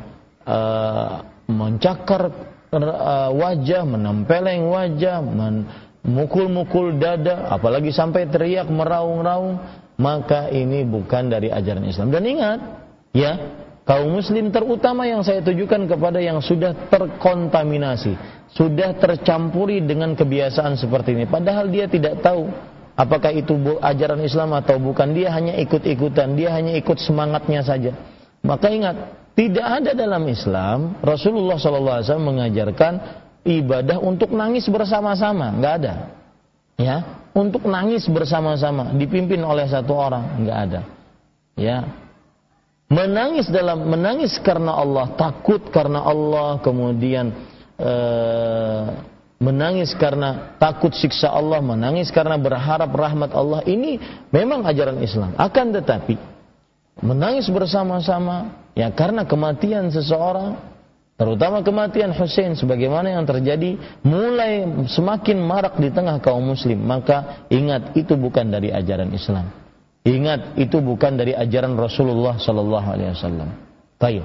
uh, mencakar uh, wajah, menempeleng wajah, memukul-mukul dada, apalagi sampai teriak meraung-raung, maka ini bukan dari ajaran Islam. Dan ingat, ya, kaum muslim terutama yang saya tujukan kepada yang sudah terkontaminasi, sudah tercampuri dengan kebiasaan seperti ini, padahal dia tidak tahu apakah itu ajaran Islam atau bukan, dia hanya ikut-ikutan, dia hanya ikut semangatnya saja. Maka ingat, tidak ada dalam Islam Rasulullah shallallahu alaihi wasallam mengajarkan ibadah untuk nangis bersama-sama, nggak ada. Ya, untuk nangis bersama-sama dipimpin oleh satu orang, nggak ada. Ya, menangis dalam menangis karena Allah, takut karena Allah, kemudian ee, menangis karena takut siksa Allah, menangis karena berharap rahmat Allah, ini memang ajaran Islam. Akan tetapi menangis bersama-sama ya karena kematian seseorang, terutama kematian Husain sebagaimana yang terjadi mulai semakin marak di tengah kaum muslim, maka ingat itu bukan dari ajaran Islam. Ingat itu bukan dari ajaran Rasulullah sallallahu alaihi wasallam. Baik.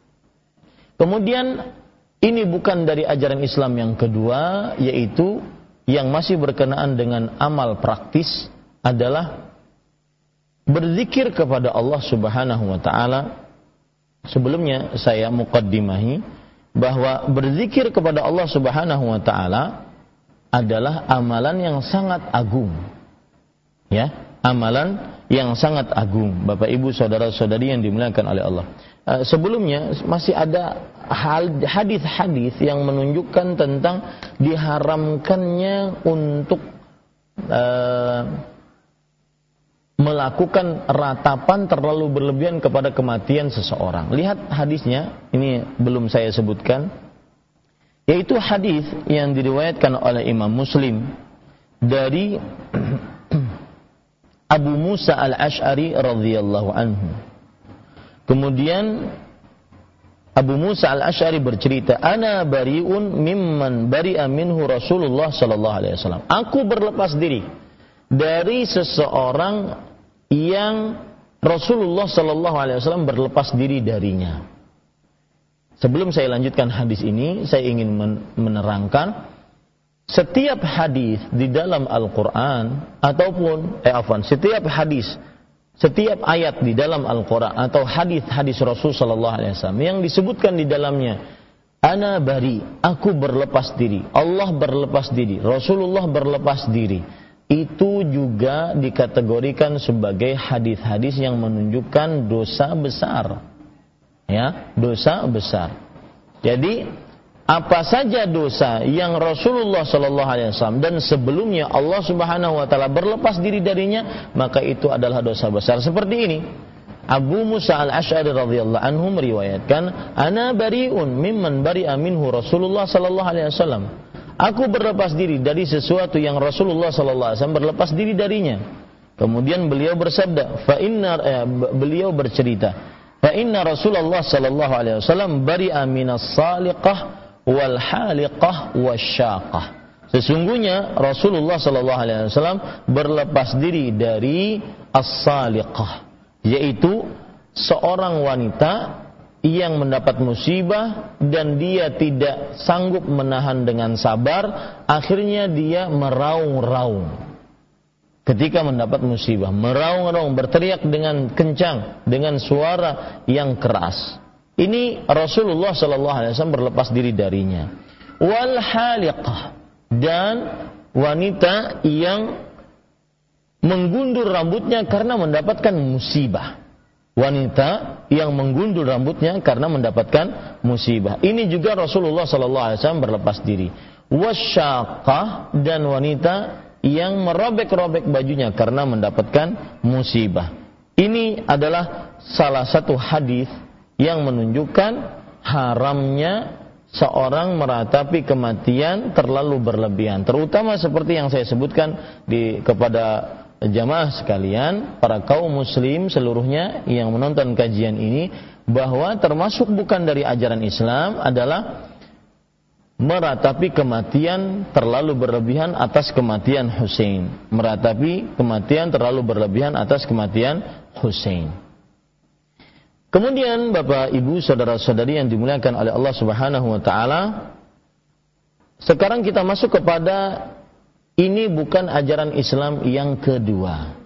Kemudian ini bukan dari ajaran Islam yang kedua, yaitu yang masih berkenaan dengan amal praktis adalah berzikir kepada Allah Subhanahu wa taala. Sebelumnya saya muqaddimahi bahwa berzikir kepada Allah Subhanahu wa taala adalah amalan yang sangat agung. Ya, amalan yang sangat agung, Bapak Ibu saudara-saudari yang dimuliakan oleh Allah. Uh, sebelumnya masih ada hadis-hadis yang menunjukkan tentang diharamkannya untuk uh, melakukan ratapan terlalu berlebihan kepada kematian seseorang. Lihat hadisnya, ini belum saya sebutkan, yaitu hadis yang diriwayatkan oleh Imam Muslim dari Abu Musa al-Ash'ari radhiyallahu anhu. Kemudian Abu Musa al-Ash'ari bercerita, "Ana bari'un mimman bari'a minhu Rasulullah sallallahu alaihi wasallam." Aku berlepas diri dari seseorang yang Rasulullah sallallahu alaihi wasallam berlepas diri darinya. Sebelum saya lanjutkan hadis ini, saya ingin menerangkan setiap hadis di dalam Al-Quran ataupun eh afwan, setiap hadis, setiap ayat di dalam Al-Quran atau hadis-hadis Rasul sallallahu alaihi wasallam yang disebutkan di dalamnya ana bari, aku berlepas diri, Allah berlepas diri, Rasulullah berlepas diri, itu juga dikategorikan sebagai hadis-hadis yang menunjukkan dosa besar. Ya, dosa besar. Jadi apa saja dosa yang Rasulullah sallallahu alaihi wasallam dan sebelumnya Allah Subhanahu wa taala berlepas diri darinya, maka itu adalah dosa besar. Seperti ini, Abu Musa al-Ash'ari radhiyallahu anhu meriwayatkan, "Ana bari'un mimman bari'a minhu Rasulullah sallallahu alaihi wasallam." Aku berlepas diri dari sesuatu yang Rasulullah sallallahu alaihi wasallam berlepas diri darinya. Kemudian beliau bersabda, "Fa inna," eh, beliau bercerita, "Fa inna Rasulullah sallallahu alaihi wasallam bari'a minas saliqah wal haliqah wasyaqah." Sesungguhnya Rasulullah sallallahu alaihi wasallam berlepas diri dari as-saliqah, yaitu seorang wanita yang mendapat musibah dan dia tidak sanggup menahan dengan sabar, akhirnya dia meraung-raung ketika mendapat musibah, meraung-raung, berteriak dengan kencang, dengan suara yang keras. Ini Rasulullah sallallahu alaihi wasallam berlepas diri darinya. Wal haliqah, dan wanita yang menggundur rambutnya karena mendapatkan musibah. Wanita yang menggundul rambutnya karena mendapatkan musibah. Ini juga Rasulullah sallallahu alaihi wasallam berlepas diri. Wasyaqah, dan wanita yang merobek-robek bajunya karena mendapatkan musibah. Ini adalah salah satu hadis yang menunjukkan haramnya seorang meratapi kematian terlalu berlebihan, terutama seperti yang saya sebutkan di kepada jamaah sekalian, para kaum muslim seluruhnya yang menonton kajian ini, bahwa termasuk bukan dari ajaran Islam adalah meratapi kematian terlalu berlebihan atas kematian Husain. Meratapi kematian terlalu berlebihan atas kematian Husain. Kemudian Bapak Ibu saudara-saudari yang dimuliakan oleh Allah Subhanahu wa taala, sekarang kita masuk kepada ini bukan ajaran Islam yang kedua,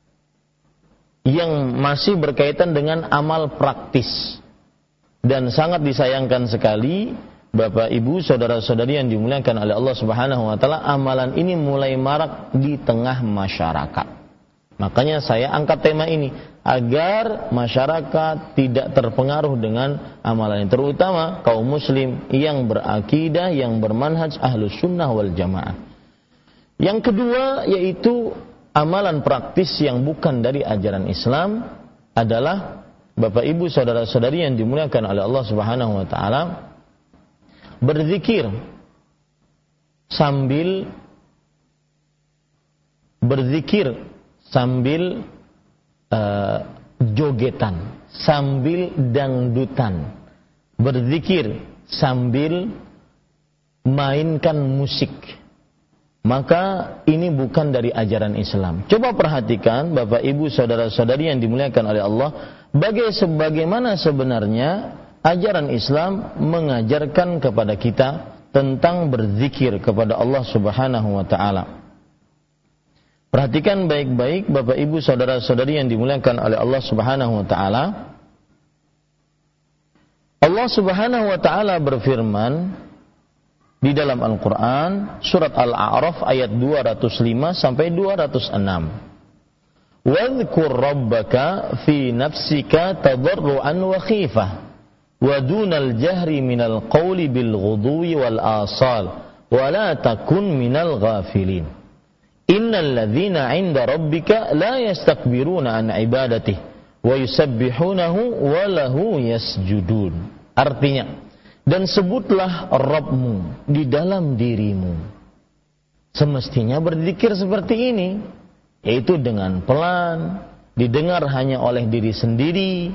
yang masih berkaitan dengan amal praktis. Dan sangat disayangkan sekali Bapak Ibu saudara-saudari yang dimuliakan oleh Allah Subhanahu wa taala, amalan ini mulai marak di tengah masyarakat. Makanya saya angkat tema ini agar masyarakat tidak terpengaruh dengan amalan ini, terutama kaum muslim yang berakidah, yang bermanhaj ahlus sunnah wal jamaah. Yang kedua yaitu amalan praktis yang bukan dari ajaran Islam adalah Bapak Ibu saudara-saudari yang dimuliakan oleh Allah Subhanahu wa taala, berzikir sambil berzikir sambil uh, jogetan, sambil dangdutan, berzikir sambil mainkan musik. Maka ini bukan dari ajaran Islam. Coba perhatikan Bapak Ibu saudara-saudari yang dimuliakan oleh Allah, bagaimana sebenarnya ajaran Islam mengajarkan kepada kita tentang berzikir kepada Allah Subhanahu wa taala. Perhatikan baik-baik Bapak Ibu saudara-saudari yang dimuliakan oleh Allah Subhanahu wa taala. Allah Subhanahu wa taala berfirman di dalam Al-Qur'an surat Al-A'raf ayat dua ratus lima sampai dua ratus enam. Wadhkur rabbaka fi nafsika tadarruan wa khifah wa dunal jahri minal qawli bil ghudwi wal asal wa la takun minal ghafilin. Innal ladzina 'inda rabbika la yastakbiruna an ibadatihi wa yusabbihunahu wa lahu yasjudun. Artinya, dan sebutlah Rabbmu di dalam dirimu. Semestinya berzikir seperti ini, yaitu dengan pelan, didengar hanya oleh diri sendiri.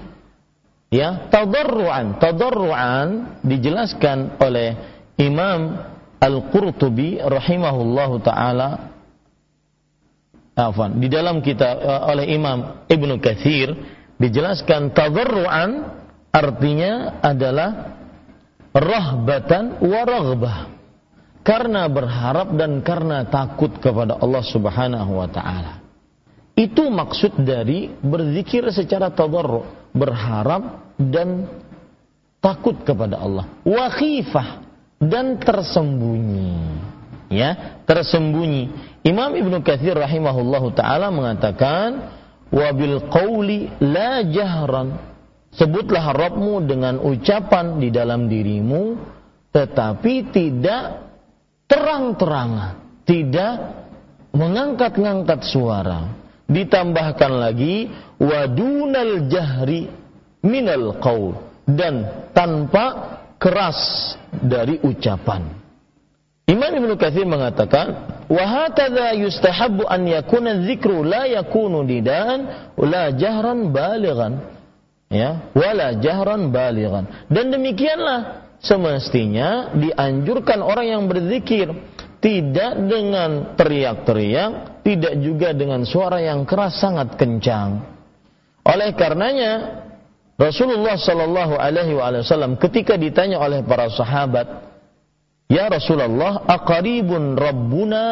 Ya, tadarruan, tadarruan dijelaskan oleh Imam Al-Qurtubi rahimahullahu taala. Afwan, di dalam kitab uh, oleh Imam Ibnu Katsir dijelaskan tadarruan artinya adalah rahbatan wa raghbah, karena berharap dan karena takut kepada Allah Subhanahu wa taala. Itu maksud dari berzikir secara tadarru, berharap dan takut kepada Allah. Wa khifah, dan tersembunyi. Ya, tersembunyi. Imam Ibnu Katsir rahimahullahu taala mengatakan wa bil qauli la jahran, sebutlah Rabbmu dengan ucapan di dalam dirimu tetapi tidak terang-terangan, tidak mengangkat-ngangkat suara. Ditambahkan lagi wa dunal jahri minal qaul, dan tanpa keras dari ucapan. Imam Ibnu Katsir mengatakan wa hakadha yustahabbu an yakuna dzikru la yakunu nidaan la jahran balighan, ya, wala jahran balighan. Dan demikianlah semestinya dianjurkan orang yang berzikir, tidak dengan teriak-teriak, tidak juga dengan suara yang keras sangat kencang. Oleh karenanya Rasulullah sallallahu alaihi wasallam ketika ditanya oleh para sahabat, ya Rasulullah, aqaribun rabbuna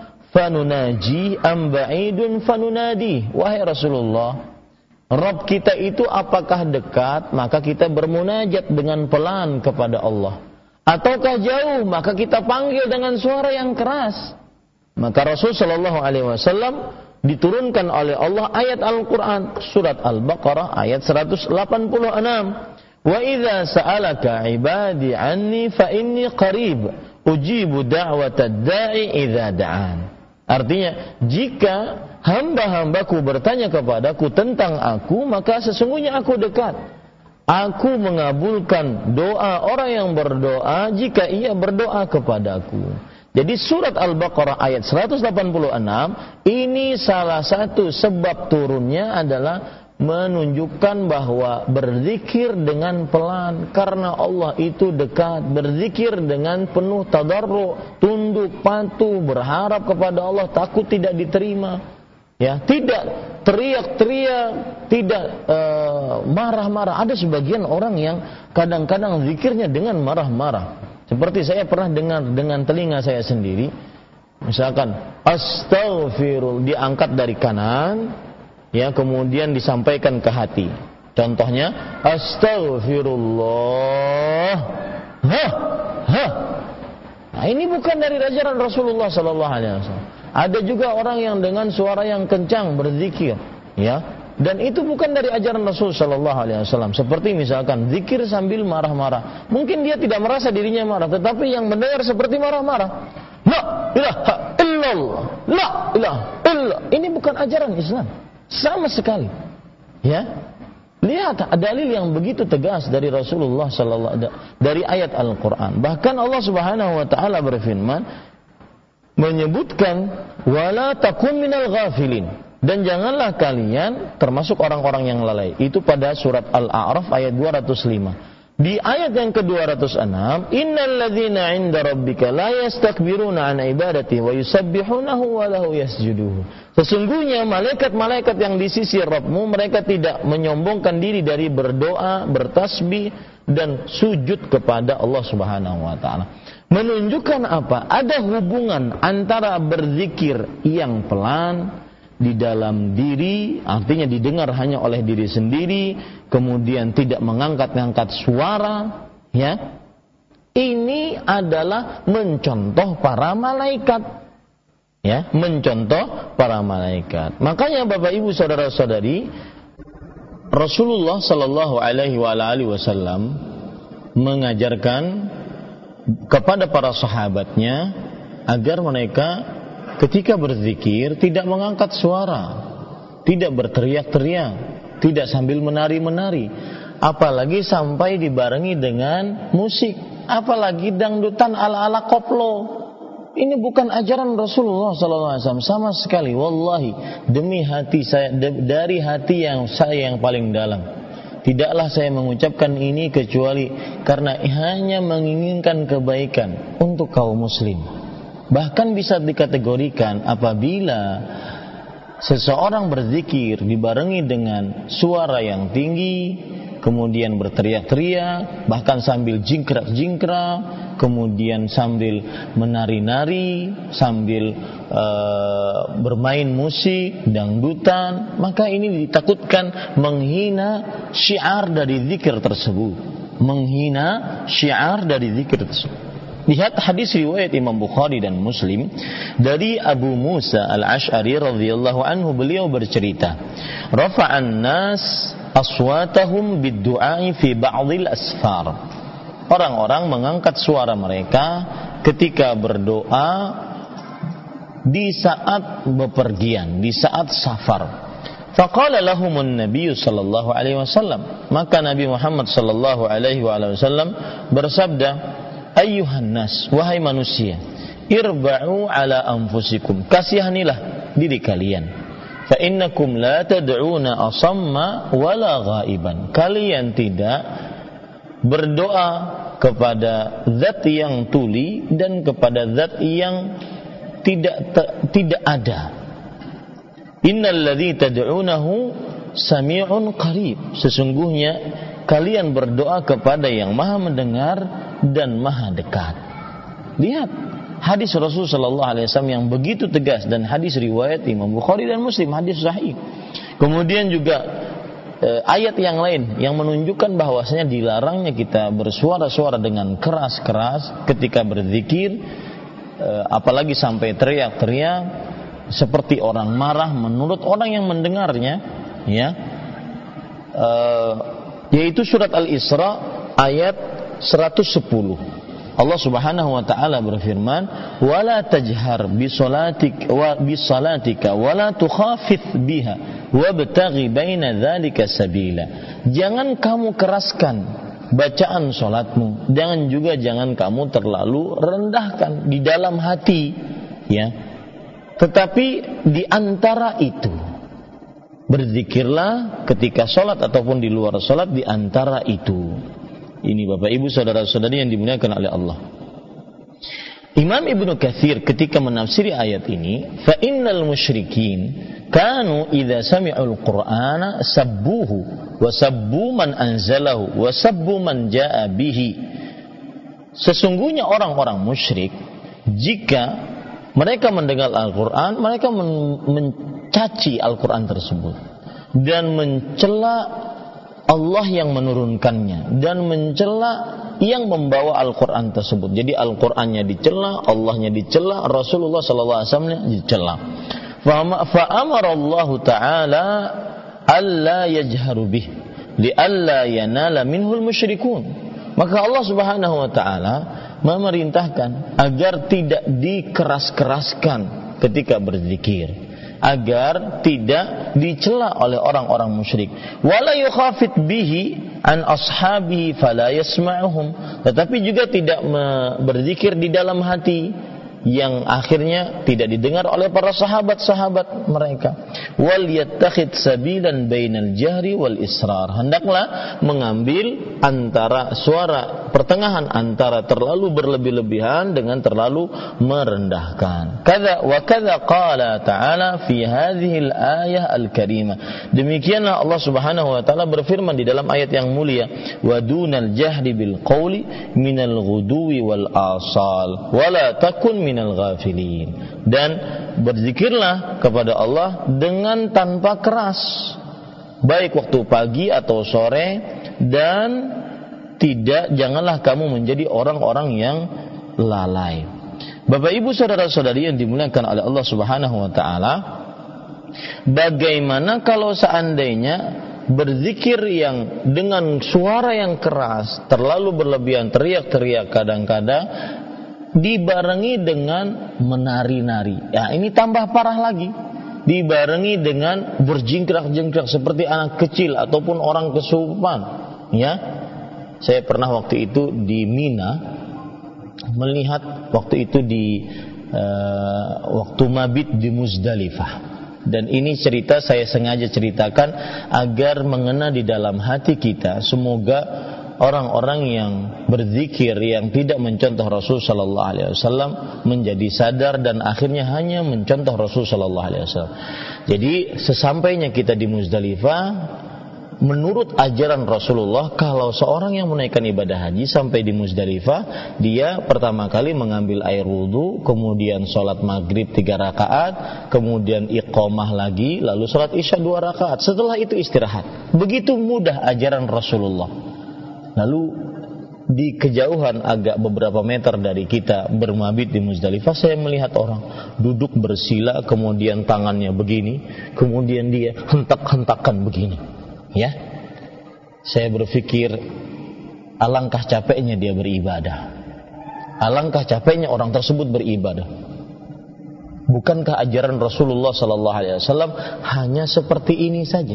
fanunaji am ba'idun fanunadi? Wahai Rasulullah, Rabb kita itu apakah dekat maka kita bermunajat dengan pelan kepada Allah, ataukah jauh maka kita panggil dengan suara yang keras? Maka Rasul sallallahu alaihi wasallam diturunkan oleh Allah ayat Al-Qur'an surat Al-Baqarah ayat seratus delapan puluh enam. Wa idza sa'alaka 'ibadi 'anni fa inni qarib ujibu da'watad da'i idza da'an. Artinya, jika hamba-hambaku bertanya kepadaku tentang aku, maka sesungguhnya aku dekat. Aku mengabulkan doa orang yang berdoa jika ia berdoa kepadaku. Jadi surat Al-Baqarah ayat seratus delapan puluh enam ini salah satu sebab turunnya adalah menunjukkan bahwa berzikir dengan pelan karena Allah itu dekat, berzikir dengan penuh tadarru, tunduk patuh, berharap kepada Allah, takut tidak diterima. Ya, tidak teriak-teriak, tidak uh, marah-marah. Ada sebagian orang yang kadang-kadang zikirnya dengan marah-marah. Seperti saya pernah dengar dengan telinga saya sendiri, misalkan astaghfirullah diangkat dari kanan, ya, kemudian disampaikan ke hati. Contohnya astaghfirullah. Hah, hah. Nah, ini bukan dari ajaran Rasulullah sallallahu alaihi wasallam. Ada juga orang yang dengan suara yang kencang berzikir, ya, dan itu bukan dari ajaran Rasul sallallahu alaihi wasallam. Seperti misalkan zikir sambil marah-marah. Mungkin dia tidak merasa dirinya marah, tetapi yang mendengar seperti marah-marah. La ilaha illallah. La ilaha illallah. Ini bukan ajaran Islam sama sekali. Ya. Lihat dalil yang begitu tegas dari Rasulullah sallallahu alaihi wasallam dari ayat Al-Qur'an. Bahkan Allah Subhanahu wa taala berfirman menyebutkan wala takum minal ghafilin, dan janganlah kalian termasuk orang-orang yang lalai. Itu pada surat Al-A'raf ayat dua ratus lima. Di ayat yang ke dua ratus enam, innal ladzina 'inda rabbika la yastakbiruna 'an ibadati wa yusabbihunahu wa lahu yasjuduhu. Sesungguhnya malaikat-malaikat yang di sisi Rabbmu, mereka tidak menyombongkan diri dari berdoa, bertasbih dan sujud kepada Allah Subhanahu wa taala. Menunjukkan apa? Ada hubungan antara berzikir yang pelan di dalam diri, artinya didengar hanya oleh diri sendiri, kemudian tidak mengangkat-angkat suara, ya. Ini adalah mencontoh para malaikat, ya, mencontoh para malaikat. Makanya Bapak Ibu saudara-saudari, Rasulullah sallallahu alaihi wasallam mengajarkan kepada para sahabatnya agar mereka ketika berzikir tidak mengangkat suara, tidak berteriak-teriak, tidak sambil menari-menari, apalagi sampai dibarengi dengan musik, apalagi dangdutan ala-ala koplo. Ini bukan ajaran Rasulullah sallallahu alaihi wasallam sama sekali. Wallahi, demi hati saya, dari hati yang saya yang paling dalam, tidaklah saya mengucapkan ini kecuali karena hanya menginginkan kebaikan untuk kaum muslim. Bahkan bisa dikategorikan apabila seseorang berzikir dibarengi dengan suara yang tinggi, kemudian berteriak-teriak, bahkan sambil jingkrak-jingkrak, kemudian sambil menari-nari, sambil uh, bermain musik, dangdutan, maka ini ditakutkan menghina syiar dari zikir tersebut, menghina syiar dari zikir tersebut. Lihat hadis riwayat Imam Bukhari dan Muslim dari Abu Musa Al-Asy'ari radhiyallahu anhu, beliau bercerita, rafa'an nas aswatahum bid-du'a fi ba'dil asfar. Orang-orang mengangkat suara mereka ketika berdoa di saat bepergian, di saat safar. Faqala lahumun nabiyyu sallallahu alaihi wasallam, maka Nabi Muhammad sallallahu alaihi wasallam bersabda, ayyuhan nas, wahai manusia, irba'u ala anfusikum, kasihanilah diri kalian. Fa innakum la tad'una asamma wala ghaiban, kalian tidak berdoa kepada zat yang tuli dan kepada zat yang tidak tidak ada. Innal ladzi tad'unahu sami'un qarib, sesungguhnya kalian berdoa kepada yang maha mendengar dan maha dekat. Lihat hadis Rasul sallallahu alaihi wasallam yang begitu tegas, dan hadis riwayat Imam Bukhari dan Muslim, hadis sahih. Kemudian juga eh, ayat yang lain yang menunjukkan bahwasanya dilarangnya kita bersuara-suara dengan keras-keras ketika berzikir, eh, apalagi sampai teriak-teriak seperti orang marah menurut orang yang mendengarnya, ya. Eh, yaitu surat Al-Isra ayat seratus sepuluh. Allah Subhanahu wa taala berfirman, "Wala tajhar bi salatik wa bi salatika wala tukhafit biha wabtaghi baina dzalika sabila. Jangan kamu keraskan bacaan salatmu, jangan juga jangan kamu terlalu rendahkan di dalam hati, ya. Tetapi di antara itu berzikirlah ketika salat ataupun di luar salat, di antara itu. Ini Bapak Ibu saudara-saudari yang dimuliakan oleh Allah. Imam Ibnu Katsir ketika menafsiri ayat ini, fa innal musyrikin kanu idza sami'ul qur'ana sabbuhu wa sabbu man anzalahu wa sabbu man jaa bihi. Sesungguhnya orang-orang musyrik jika mereka mendengar Al-Qur'an, mereka men- mencaci Al-Qur'an tersebut dan mencela Allah yang menurunkannya dan mencela yang membawa Al-Qur'an tersebut. Jadi Al-Qur'annya dicela, Allahnya dicela, Rasulullah sallallahu alaihi wasallam dicela. Fa amara Allah taala alla yajharu bih li alla yanala minhul musyrikun. Maka Allah Subhanahu wa taala memerintahkan agar tidak dikeras-keraskan ketika berzikir, agar tidak dicela oleh orang-orang musyrik. Wala yukhafit bihi an ashabihi fala yasma'uhum. Tetapi juga tidak berzikir di dalam hati yang akhirnya tidak didengar oleh para sahabat-sahabat mereka. Wal yattakhid sabilan bainal jahri wal israr. Hendaklah mengambil antara suara pertengahan antara terlalu berlebih-lebihan dengan terlalu merendahkan. Kadza wa kadza qala ta'ala fi hadhihi al-ayah al-karimah. Demikianlah Allah Subhanahu wa taala berfirman di dalam ayat yang mulia, wa dunal jahri bil qawli minal ghuduwi wal asal wala takun minal ghafilin. Dan berzikirlah kepada Allah dengan tanpa keras, baik waktu pagi atau sore, dan tidak janganlah kamu menjadi orang-orang yang lalai. Bapak Ibu saudara-saudari yang dimuliakan oleh Allah Subhanahu wa taala, bagaimana kalau seandainya berzikir yang dengan suara yang keras, terlalu berlebihan, teriak-teriak kadang-kadang, dibarengi dengan menari-nari. Ya, ini tambah parah lagi. Dibarengi dengan berjingkrak-jingkrak seperti anak kecil ataupun orang kesurupan. Ya, saya pernah waktu itu di Mina melihat waktu itu di uh, waktu mabit di Muzdalifah. Dan ini cerita saya sengaja ceritakan agar mengena di dalam hati kita. Semoga orang-orang yang berzikir yang tidak mencontoh Rasul sallallahu alaihi wasallam menjadi sadar dan akhirnya hanya mencontoh Rasul sallallahu alaihi wasallam. Jadi sesampainya kita di Muzdalifah, menurut ajaran Rasulullah, kalau seorang yang menaikkan ibadah haji sampai di Muzdalifah, dia pertama kali mengambil air wudu, kemudian sholat maghrib tiga rakaat, kemudian iqamah lagi, lalu sholat isya dua rakaat. Setelah itu istirahat. Begitu mudah ajaran Rasulullah. Lalu di kejauhan agak beberapa meter dari kita bermabit di Muzdalifah, saya melihat orang duduk bersila, kemudian tangannya begini, kemudian dia hentak-hentakan begini. Ya, saya berpikir alangkah capeknya dia beribadah, alangkah capeknya orang tersebut beribadah. Bukankah ajaran Rasulullah Sallallahu Alaihi Wasallam hanya seperti ini saja?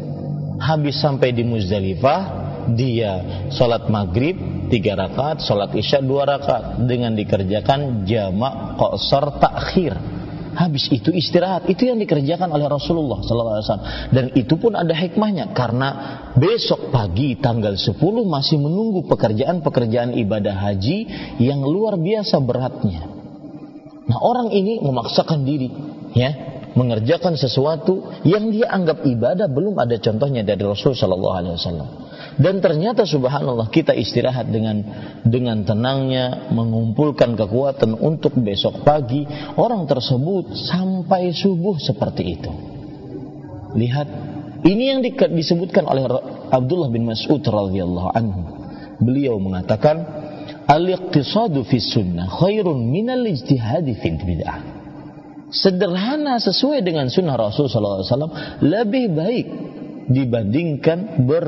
Habis sampai di Muzdalifah, dia sholat maghrib tiga rakaat, sholat isya dua rakaat dengan dikerjakan jamak qasar takhir. Habis itu istirahat. Itu yang dikerjakan oleh Rasulullah sallallahu alaihi wasallam. Dan itu pun ada hikmahnya, karena besok pagi tanggal sepuluh masih menunggu pekerjaan-pekerjaan ibadah haji yang luar biasa beratnya. Nah, orang ini memaksakan diri, ya, mengerjakan sesuatu yang dia anggap ibadah, belum ada contohnya dari Rasul sallallahu alaihi wasallam. Dan ternyata subhanallah, kita istirahat dengan dengan tenangnya, mengumpulkan kekuatan untuk besok pagi. Orang tersebut sampai subuh seperti itu. Lihat, ini yang di, disebutkan oleh Abdullah bin Mas'ud radhiyallahu anhu. Beliau mengatakan, al-iqtisadu fi sunnah khairun minal ijtihadi fi bid'ah. Sederhana sesuai dengan sunnah Rasul sallallahu alaihi wasallam lebih baik dibandingkan ber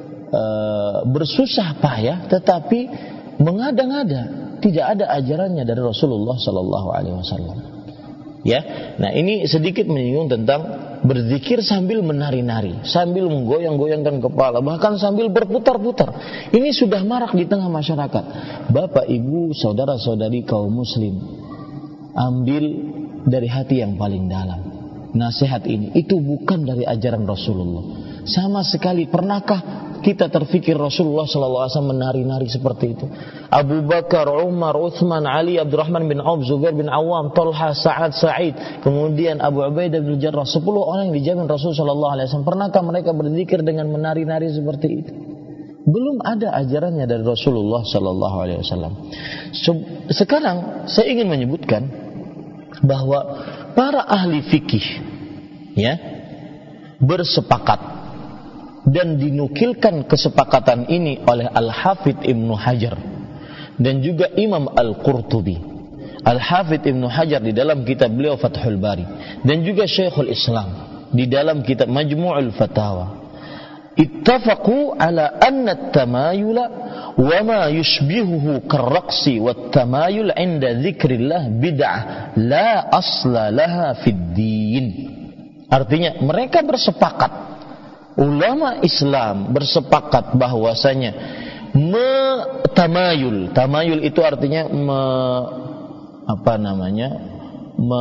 Uh, bersusah payah tetapi mengada-ngada, tidak ada ajarannya dari Rasulullah sallallahu alaihi wasallam. Ya, nah ini sedikit menyinggung tentang berzikir sambil menari-nari, sambil menggoyang-goyangkan kepala, bahkan sambil berputar-putar. Ini sudah marak di tengah masyarakat. Bapak, ibu, saudara-saudari kaum muslim, ambil dari hati yang paling dalam nasihat ini. Itu bukan dari ajaran Rasulullah sama sekali. Pernahkah kita terfikir Rasulullah sallallahu alaihi wasallam menari-nari seperti itu? Abu Bakar, Umar, Uthman, Ali, Abdurrahman bin Auf, Zubair bin Awam, Talha, Sa'ad, Sa'id, kemudian Abu Ubaidah bin Jarrah, sepuluh orang yang dijamin Rasul sallallahu alaihi wasallam. Pernahkah mereka berzikir dengan menari-nari seperti itu? Belum ada ajarannya dari Rasulullah sallallahu alaihi wasallam. Sekarang saya ingin menyebutkan bahwa para ahli fikih, ya, bersepakat dan dinukilkan kesepakatan ini oleh Al-Hafidh Ibnu Hajar dan juga Imam Al-Qurtubi. Al-Hafidh Ibnu Hajar di dalam kitab beliau Fathul Bari dan juga Syekhul Islam di dalam kitab Majmu'ul Fatawa, ittafaqu ala anna at-tamayula wa ma yushbihuhu karraqsi wat-tamayul 'inda dzikrillah bid'ah la asla laha fid din. Artinya mereka bersepakat, ulama Islam bersepakat bahwasanya me, tamayul, tamayul itu artinya me, apa namanya, me,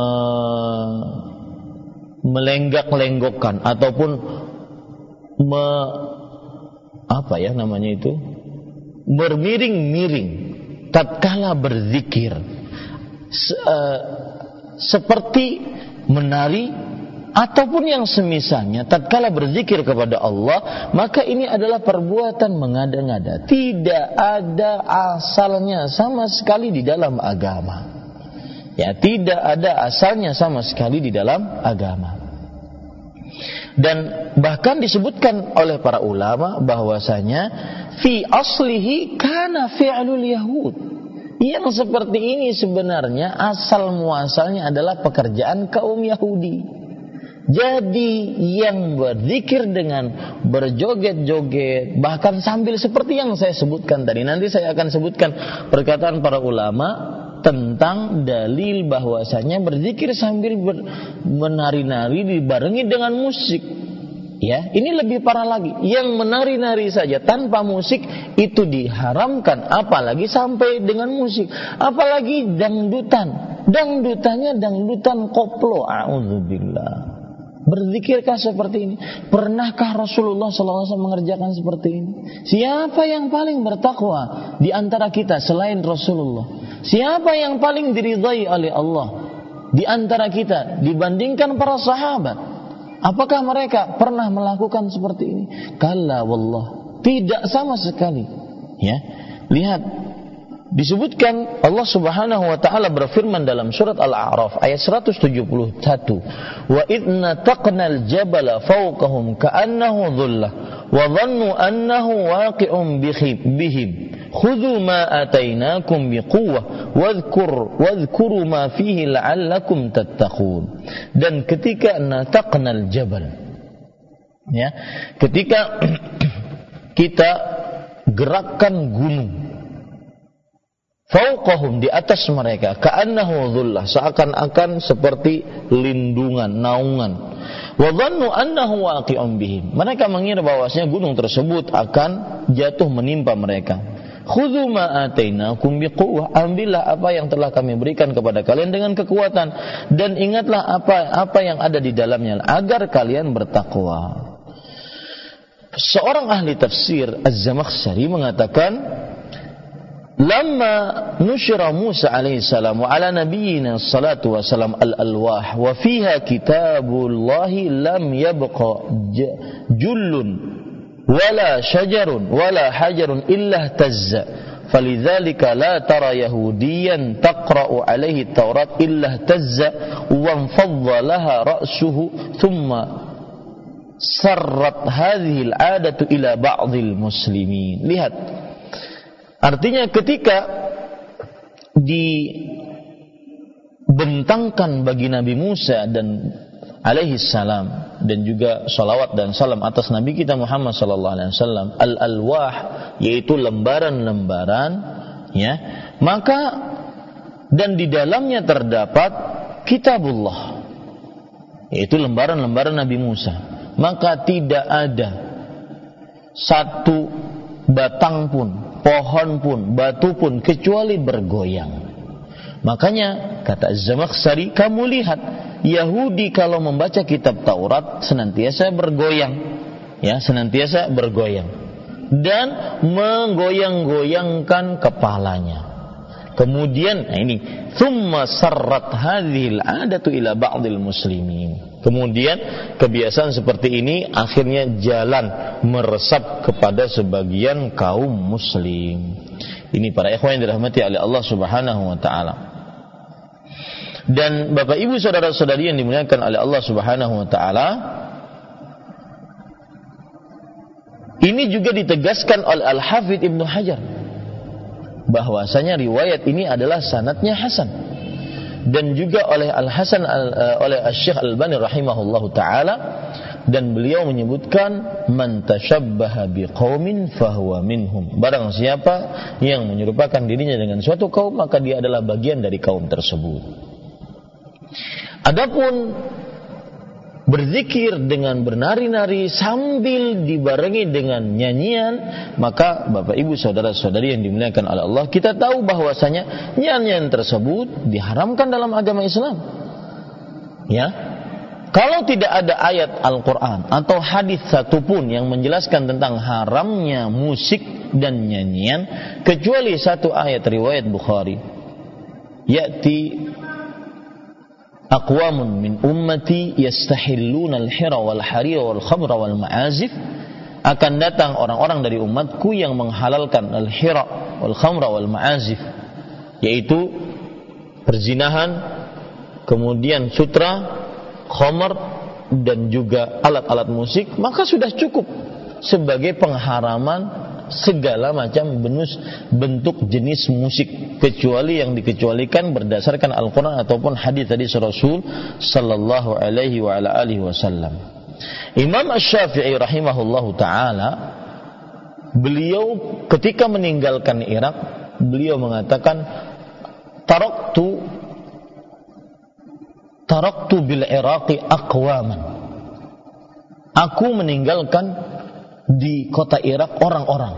melenggak-lenggokkan ataupun me, apa ya namanya itu, bermiring-miring tatkala berzikir, Se, uh, seperti menari ataupun yang semisalnya tatkala berzikir kepada Allah, maka ini adalah perbuatan mengada-ngada, tidak ada asalnya sama sekali di dalam agama. Ya, tidak ada asalnya sama sekali di dalam agama. Dan bahkan disebutkan oleh para ulama bahwasanya fi aslihi kana fi'lul yahud. Yang seperti ini sebenarnya asal muasalnya adalah pekerjaan kaum Yahudi. Jadi yang berzikir dengan berjoget-joget, bahkan sambil seperti yang saya sebutkan tadi, nanti saya akan sebutkan perkataan para ulama tentang dalil bahwasanya berzikir sambil ber, menari-nari dibarengi dengan musik. Ya, ini lebih parah lagi. Yang menari-nari saja tanpa musik itu diharamkan, apalagi sampai dengan musik, apalagi dangdutan. Dangdutannya dangdutan koplo, a'udzubillah. Berzikirkah seperti ini? Pernahkah Rasulullah shallallahu alaihi wasallam mengerjakan seperti ini? Siapa yang paling bertakwa di antara kita selain Rasulullah? Siapa yang paling diridhai oleh Allah di antara kita dibandingkan para sahabat? Apakah mereka pernah melakukan seperti ini? Kalla wallah, tidak sama sekali. Ya, lihat, disebutkan Allah Subhanahu wa taala berfirman dalam surat Al-A'raf ayat seratus tujuh puluh satu, wa idna taqnal jabala fawqahum ka'annahu dhullah wa dhannu annahu waqi'un bihim khudhu ma atainakum biquwwah wadhkur wadhkuru ma fihi la'allakum tattaqun. Dan ketika nataqnal jabal, ya, ketika kita gerakkan gunung, fauqahum, di atas mereka, ka'annahu dhullah, seakan-akan seperti lindungan, naungan. Wa dhannu annahu waqi'un bihim, mereka mengira bahwasanya gunung tersebut akan jatuh menimpa mereka. Khudhu ma atainakum biquwwah, ambillah apa yang telah kami berikan kepada kalian dengan kekuatan, dan ingatlah apa apa yang ada di dalamnya agar kalian bertakwa. Seorang ahli tafsir Az-Zamakhsyari mengatakan, lamma nusyira Musa alaihi salam wa ala nabiyyina salatu wassalam al-alwah wa fiha kitabullahi lam yabqa jullun wala syajarun wala hajarun illa tazza falidzalika la tara yahudiyan taqra'u alaihi taurat illa tazza wa anfadha laha ra'suhu thumma sarrat hadhihi al-'adatu ila ba'dil muslimin. Lihat, artinya ketika dibentangkan bagi Nabi Musa dan alaihi salam, dan juga salawat dan salam atas Nabi kita Muhammad sallallahu alaihi wasallam, al-alwah, yaitu lembaran-lembaran, ya, maka dan di dalamnya terdapat kitabullah, yaitu lembaran-lembaran Nabi Musa, maka tidak ada satu batang pun, pohon pun, batu pun kecuali bergoyang. Makanya kata Az-Zamakhsyari, kamu lihat Yahudi kalau membaca kitab Taurat senantiasa bergoyang, ya, senantiasa bergoyang dan menggoyang-goyangkan kepalanya. Kemudian, nah ini, thumma sarrat hadhil adatu ila ba'dil muslimin. Kemudian kebiasaan seperti ini akhirnya jalan meresap kepada sebagian kaum muslim. Ini para ikhwan yang dirahmati oleh Allah Subhanahu wa taala. Dan Bapak Ibu saudara-saudari yang dimuliakan oleh Allah Subhanahu wa taala, ini juga ditegaskan oleh Al-Hafidz Ibnu Hajar bahwasanya riwayat ini adalah sanadnya hasan, dan juga oleh Al-Hasan uh, oleh Asy-Syaikh Al-Albani rahimahullahu taala, dan beliau menyebutkan man tasyabbaha biqaumin fahuwa minhum. Barang siapa yang menyerupakan dirinya dengan suatu kaum, maka dia adalah bagian dari kaum tersebut. Adapun berzikir dengan bernari-nari sambil dibarengi dengan nyanyian, maka Bapak Ibu saudara-saudari yang dimuliakan oleh Allah, kita tahu bahwasanya nyanyian tersebut diharamkan dalam agama Islam. Ya, kalau tidak ada ayat Al-Quran atau hadis satupun yang menjelaskan tentang haramnya musik dan nyanyian, kecuali satu ayat riwayat Bukhari, ya'ti aqwamun min ummati yastahilluna al-hira wal harira wal khamra wal ma'azif, akan datang orang-orang dari umatku yang menghalalkan al-hira wal khamra wal ma'azif, yaitu perzinahan, kemudian sutra, khamr, dan juga alat-alat musik. Maka sudah cukup sebagai pengharaman segala macam benus, bentuk jenis musik, kecuali yang dikecualikan berdasarkan Al-Quran ataupun hadis hadis Rasul sallallahu alaihi wa ala alihi wasallam. Imam Asy-Syafi'i rahimahullahu taala, beliau ketika meninggalkan Irak, beliau mengatakan taraktu taraktu bil Iraqi aqwaman, aku meninggalkan di kota Irak orang-orang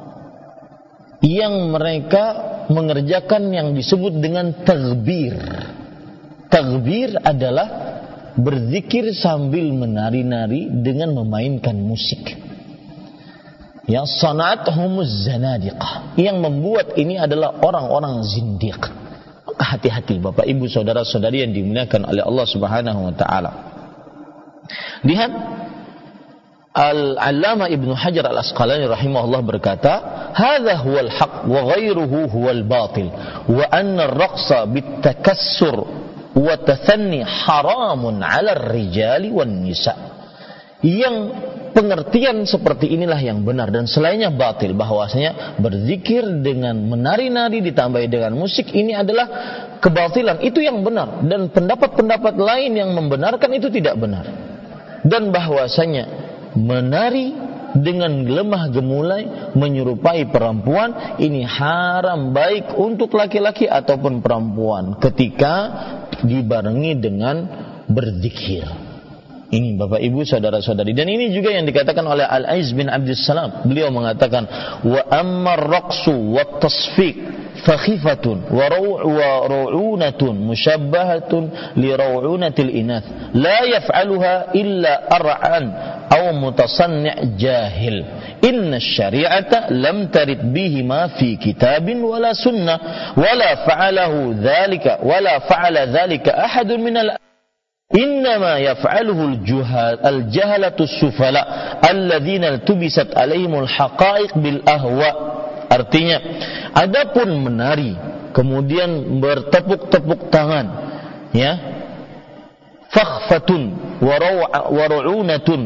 yang mereka mengerjakan yang disebut dengan taghbir. Taghbir adalah berzikir sambil menari-nari dengan memainkan musik. Ya, sana'atuhumuz zanadiqah, yang membuat ini adalah orang-orang zindiq. Maka hati-hati Bapak Ibu saudara-saudari yang dimuliakan oleh Allah Subhanahu wa taala. Lihat Al-Allamah Ibnu Hajar Al-Asqalani rahimahullah berkata, "Hadza huwal haqq wa ghairuhu huwal batil, wa anna ar-raqsa bit-takassur wa tathanni haramun 'ala ar-rijali wan nisa." Yang pengertian seperti inilah yang benar, dan selainnya batil. Bahwasanya berzikir dengan menari-nari ditambahi dengan musik ini adalah kebatilan. Itu yang benar, dan pendapat-pendapat lain yang membenarkan itu tidak benar. Dan bahwasanya menari dengan lemah gemulai menyerupai perempuan ini haram, baik untuk laki-laki ataupun perempuan, ketika dibarengi dengan berzikir. Ini Bapak Ibu saudara-saudari, dan ini juga yang dikatakan oleh Al-Aiz bin Abdussalam. Beliau mengatakan, wa ammar raqsu wat tasfiq fakhifatun wa ru'unatun mushabbahatun li ru'unatil inath la yaf'aluha illa ar'an aw mutasanni' jahil. Inna syari'ata lam tarid bihi ma fi kitabin wala sunnah wala fa'alahu dhalika wala fa'ala dhalika ahadun minal innama yaf'aluhu al-juhal al-jahalatu as-sufala alladhina tubisat alaihimul haqa'iq bil ahwa. Artinya, adapun menari kemudian bertepuk-tepuk tangan, ya, fakhfatun wa ru'unatun,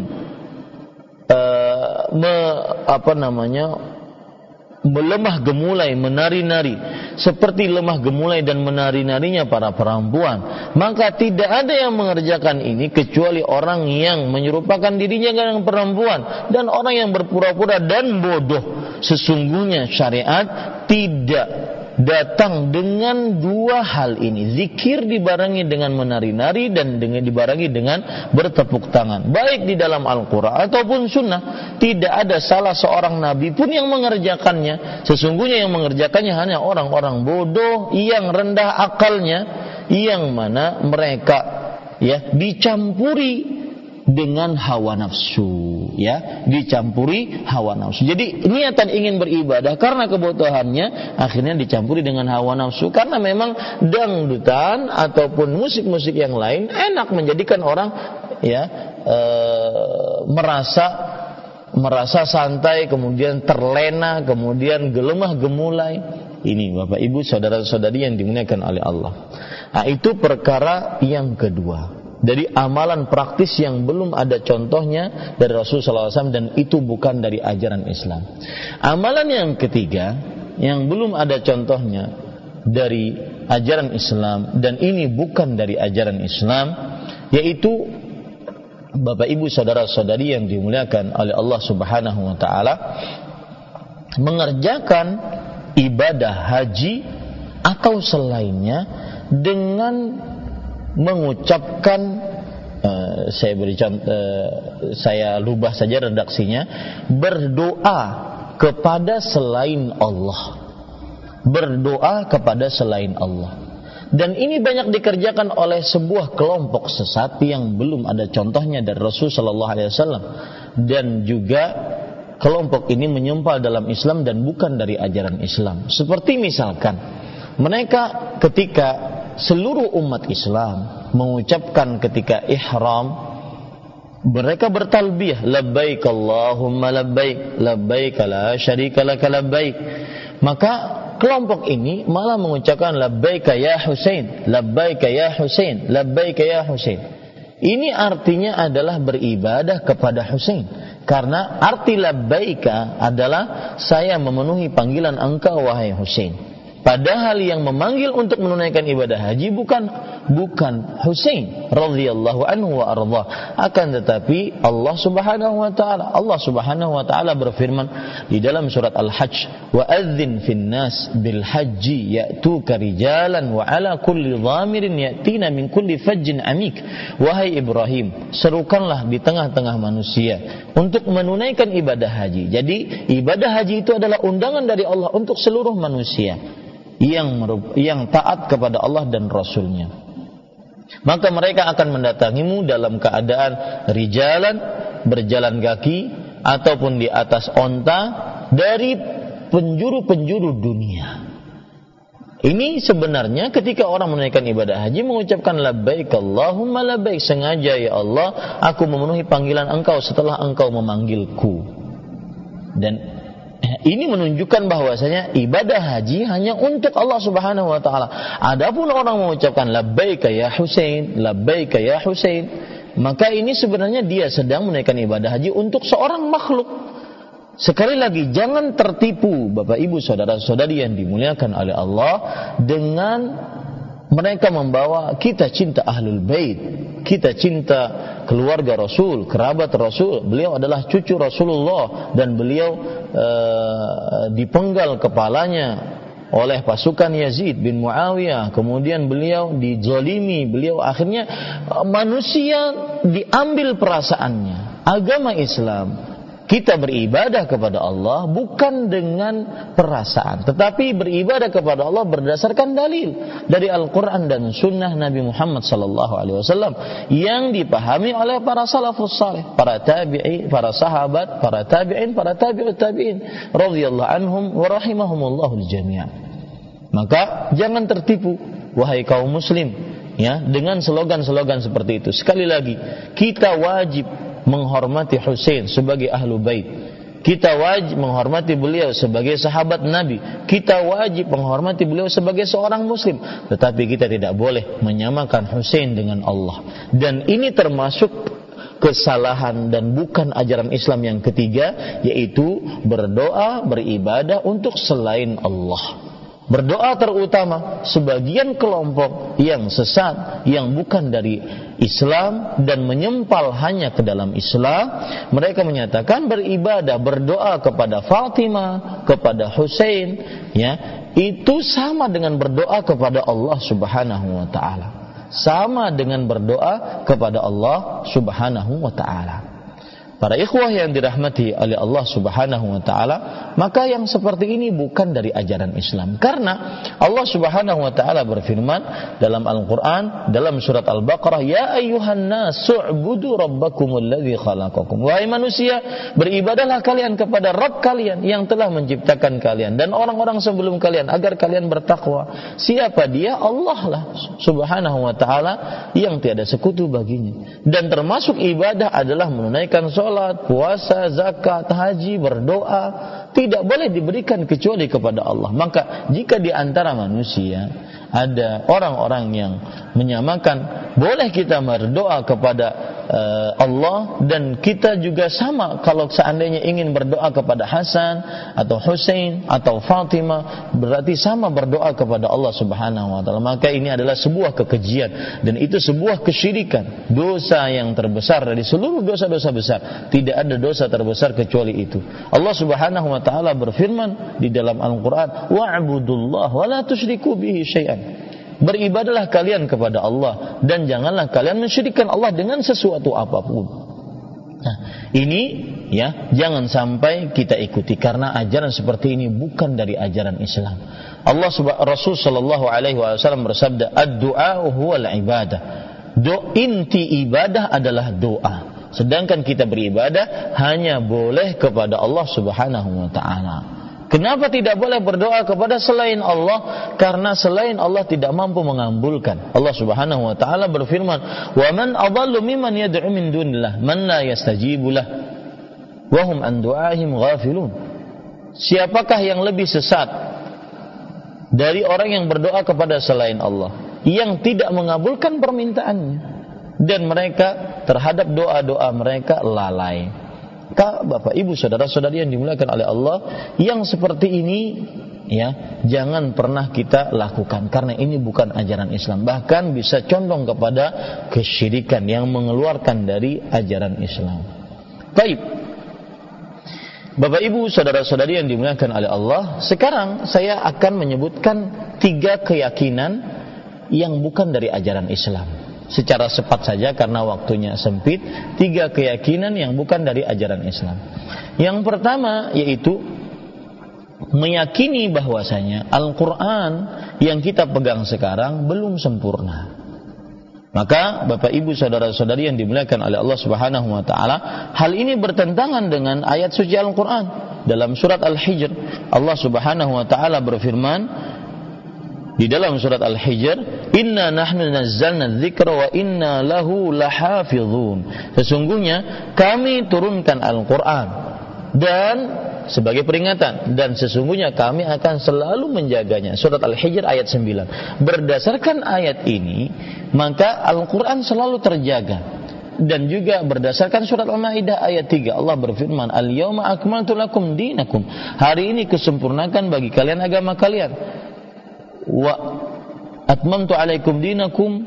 uh, me, apa namanya melemah gemulai, menari-nari seperti lemah gemulai dan menari-narinya para perempuan, maka tidak ada yang mengerjakan ini kecuali orang yang menyerupakan dirinya dengan perempuan dan orang yang berpura-pura dan bodoh. Sesungguhnya syariat tidak datang dengan dua hal ini. Zikir dibarengi dengan menari-nari dan dengan dibarengi dengan bertepuk tangan. Baik di dalam Al-Quran ataupun sunnah. Tidak ada salah seorang nabi pun yang mengerjakannya. Sesungguhnya yang mengerjakannya hanya orang-orang bodoh yang rendah akalnya, yang mana mereka ya dicampuri dengan hawa nafsu, ya, dicampuri hawa nafsu. Jadi niatan ingin beribadah karena kebutuhannya akhirnya dicampuri dengan hawa nafsu, karena memang dangdutan ataupun musik-musik yang lain enak menjadikan orang ya e, merasa merasa santai, kemudian terlena, kemudian gelemah gemulai. Ini Bapak Ibu saudara-saudari yang dimuliakan oleh Allah. Nah, itu perkara yang kedua. Dari amalan praktis yang belum ada contohnya dari Rasulullah sallallahu alaihi wasallam, dan itu bukan dari ajaran Islam. Amalan yang ketiga yang belum ada contohnya dari ajaran Islam, dan ini bukan dari ajaran Islam, yaitu Bapak Ibu saudara-saudari yang dimuliakan oleh Allah Subhanahu wa taala, mengerjakan ibadah haji atau selainnya dengan mengucapkan uh, saya beri contoh, uh, saya rubah saja redaksinya, berdoa kepada selain Allah, berdoa kepada selain Allah. Dan ini banyak dikerjakan oleh sebuah kelompok sesat yang belum ada contohnya dari Rasul sallallahu alaihi wasallam, dan juga kelompok ini menyumpal dalam Islam dan bukan dari ajaran Islam. Seperti misalkan mereka ketika seluruh umat Islam mengucapkan ketika ihram, mereka bertalbiyah, labbaik Allahumma labbaik, labbaik la syarika laka labbaik. Maka kelompok ini malah mengucapkan labbaik ya Husain, labbaik ya Husain, labbaik ya Husain. Ini artinya adalah beribadah kepada Husain, karena arti labbaika adalah saya memenuhi panggilan engkau wahai Husain. Padahal yang memanggil untuk menunaikan ibadah haji bukan bukan Husain radhiyallahu anhu wa ardhah, akan tetapi Allah Subhanahu wa taala. Allah Subhanahu wa taala berfirman di dalam surat Al-Hajj, wa adzin fin nas bil hajji ya'tuka rijalan wa ala kulli dhamirin ya'tina min kulli fajjin amik. Wahai Ibrahim, serukanlah di tengah-tengah manusia untuk menunaikan ibadah haji. Jadi ibadah haji itu adalah undangan dari Allah untuk seluruh manusia yang yang taat kepada Allah dan Rasulnya. Maka mereka akan mendatangimu dalam keadaan rijalan, berjalan kaki ataupun di atas onta dari penjuru-penjuru dunia. Ini sebenarnya ketika orang menunaikan ibadah haji mengucapkan labbaik Allahumma labbaik, sengaja ya Allah aku memenuhi panggilan engkau setelah engkau memanggilku. Dan ini menunjukkan bahwasanya ibadah haji hanya untuk Allah Subhanahu wa taala. Adapun orang mengucapkan labbaika ya Husain, labbaika ya Husain, maka ini sebenarnya dia sedang menunaikan ibadah haji untuk seorang makhluk. Sekali lagi, jangan tertipu Bapak Ibu saudara-saudari yang dimuliakan oleh Allah dengan mereka membawa kita cinta Ahlul Bait, kita cinta keluarga Rasul, kerabat Rasul. Beliau adalah cucu Rasulullah dan beliau uh, dipenggal kepalanya oleh pasukan Yazid bin Muawiyah. Kemudian beliau dizalimi, beliau akhirnya uh, manusia diambil perasaannya. Agama Islam, kita beribadah kepada Allah bukan dengan perasaan, tetapi beribadah kepada Allah berdasarkan dalil dari Al-Quran dan Sunnah Nabi Muhammad sallallahu alaihi wasallam yang dipahami oleh para salafus saleh, para tabi'i, para sahabat, para tabi'in, para tabi'ut tabi'in radhiyallahu anhum wa rahimahumullahu jami'an. Maka jangan tertipu wahai kaum muslim ya dengan slogan-slogan seperti itu. Sekali lagi, kita wajib menghormati Husain sebagai ahlu bait. Kita wajib menghormati beliau sebagai sahabat Nabi. Kita wajib menghormati beliau sebagai seorang muslim. Tetapi kita tidak boleh menyamakan Husain dengan Allah. Dan ini termasuk kesalahan dan bukan ajaran Islam yang ketiga, yaitu berdoa, beribadah untuk selain Allah. Berdoa terutama sebagian kelompok yang sesat, yang bukan dari Islam dan menyempal hanya ke dalam Islam, mereka menyatakan beribadah, berdoa kepada Fatimah, kepada Husain, ya, itu sama dengan berdoa kepada Allah Subhanahu wa taala. Sama dengan berdoa kepada Allah Subhanahu wa taala. Para ikhwah yang dirahmati oleh Allah Subhanahu wa taala, maka yang seperti ini bukan dari ajaran Islam. Karena Allah Subhanahu wa taala berfirman dalam Al-Qur'an dalam surat Al-Baqarah, "Ya ayyuhan nas, u'budu rabbakumul ladzi khalaqakum." Wahai manusia, beribadahlah kalian kepada Rabb kalian yang telah menciptakan kalian dan orang-orang sebelum kalian agar kalian bertakwa. Siapa dia? Allah lah Subhanahu wa taala yang tiada sekutu baginya. Dan termasuk ibadah adalah menunaikan salat, puasa, zakat, haji, berdoa, tidak boleh diberikan kecuali kepada Allah. Maka jika di antara manusia ada orang-orang yang menyamakan, boleh kita berdoa kepada uh, Allah, dan kita juga sama kalau seandainya ingin berdoa kepada Hasan atau Husain atau Fatimah, berarti sama berdoa kepada Allah Subhanahu wa taala. Maka ini adalah sebuah kekejian dan itu sebuah kesyirikan, dosa yang terbesar dari seluruh dosa-dosa besar. Tidak ada dosa terbesar kecuali itu. Allah Subhanahu wa taala berfirman di dalam Al-Qur'an, "Wa'budullaha wa la tusyriku bihi syai'an." Beribadahlah kalian kepada Allah dan janganlah kalian mensyirikkan Allah dengan sesuatu apapun. Nah, ini ya, jangan sampai kita ikuti karena ajaran seperti ini bukan dari ajaran Islam. Allah subhanahu Rasul sallallahu alaihi wasallam bersabda, "Ad-du'a huwal ibadah." Do inti ibadah adalah doa. Sedangkan kita beribadah hanya boleh kepada Allah Subhanahu wa taala. Kenapa tidak boleh berdoa kepada selain Allah? Karena selain Allah tidak mampu mengabulkan. Allah Subhanahu wa taala berfirman, "Wa man adallu mimman yad'u min dunillah man la yastajibu lah wa hum an du'ahim ghafilun." Siapakah yang lebih sesat dari orang yang berdoa kepada selain Allah, yang tidak mengabulkan permintaannya dan mereka terhadap doa-doa mereka lalai. Maka Bapak Ibu saudara-saudari yang dimuliakan oleh Allah, yang seperti ini ya jangan pernah kita lakukan karena ini bukan ajaran Islam, bahkan bisa condong kepada kesyirikan yang mengeluarkan dari ajaran Islam. Baik, Bapak Ibu saudara-saudari yang dimuliakan oleh Allah, sekarang saya akan menyebutkan tiga keyakinan yang bukan dari ajaran Islam. Secara cepat saja karena waktunya sempit, tiga keyakinan yang bukan dari ajaran Islam. Yang pertama yaitu meyakini bahwasanya Al-Quran yang kita pegang sekarang belum sempurna. Maka Bapak Ibu saudara-saudari yang dimuliakan oleh Allah Subhanahu wa taala, hal ini bertentangan dengan ayat suci Al-Quran. Dalam surat Al-Hijr, Allah Subhanahu wa taala berfirman di dalam surat Al-Hijr, "Inna nahnu nazzalna dzikra wa inna lahu lahafizun." Sesungguhnya kami turunkan Al-Quran dan sebagai peringatan, dan sesungguhnya kami akan selalu menjaganya. Surat Al-Hijr ayat sembilan. Berdasarkan ayat ini, maka Al-Quran selalu terjaga. Dan juga berdasarkan surat Al-Maidah ayat tiga, Allah berfirman, "Al-yawma akmaltu lakum dinakum." Hari ini kusempurnakan bagi kalian agama kalian. Wa atmamtu alaikum dinakum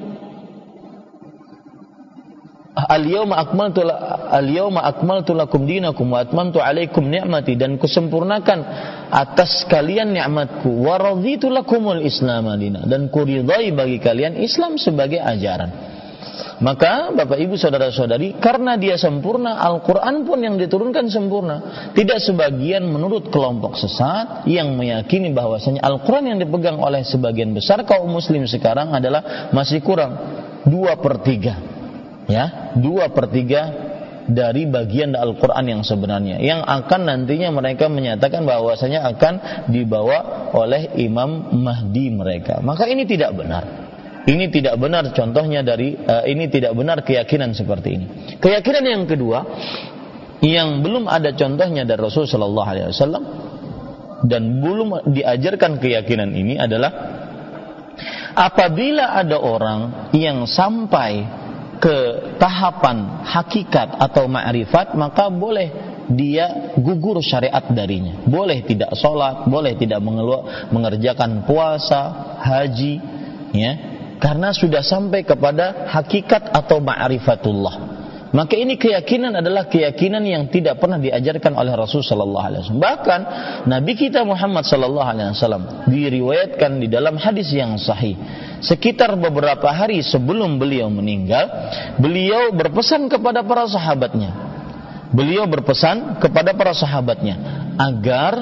al-yawma akmaltu al-yawma akmaltu lakum dinakum wa atmamtu alaikum ni'mati, dan kusempurnakan atas kalian nikmatku, wa raditu lakumul islam madina, dan kuridai bagi kalian Islam sebagai ajaran. Maka Bapak Ibu saudara-saudari, karena dia sempurna, Al-Quran pun yang diturunkan sempurna. Tidak sebagian menurut kelompok sesat yang meyakini bahwasanya Al-Quran yang dipegang oleh sebagian besar kaum muslim sekarang adalah masih kurang dua per tiga, ya, dua per tiga dari bagian Al-Quran yang sebenarnya, yang akan nantinya mereka menyatakan bahwasanya akan dibawa oleh Imam Mahdi mereka. Maka ini tidak benar. Ini tidak benar contohnya dari uh, ini tidak benar keyakinan seperti ini. Keyakinan yang kedua yang belum ada contohnya dari Rasul sallallahu alaihi wasallam dan belum diajarkan keyakinan ini adalah apabila ada orang yang sampai ke tahapan hakikat atau ma'rifat, maka boleh dia gugur syariat darinya. Boleh tidak sholat, boleh tidak mengelu- mengerjakan puasa, haji, ya, karena sudah sampai kepada hakikat atau ma'rifatullah. Maka ini keyakinan adalah keyakinan yang tidak pernah diajarkan oleh Rasul sallallahu alaihi wasallam. Bahkan Nabi kita Muhammad sallallahu alaihi wasallam diriwayatkan di dalam hadis yang sahih, sekitar beberapa hari sebelum beliau meninggal, beliau berpesan kepada para sahabatnya. Beliau berpesan kepada para sahabatnya agar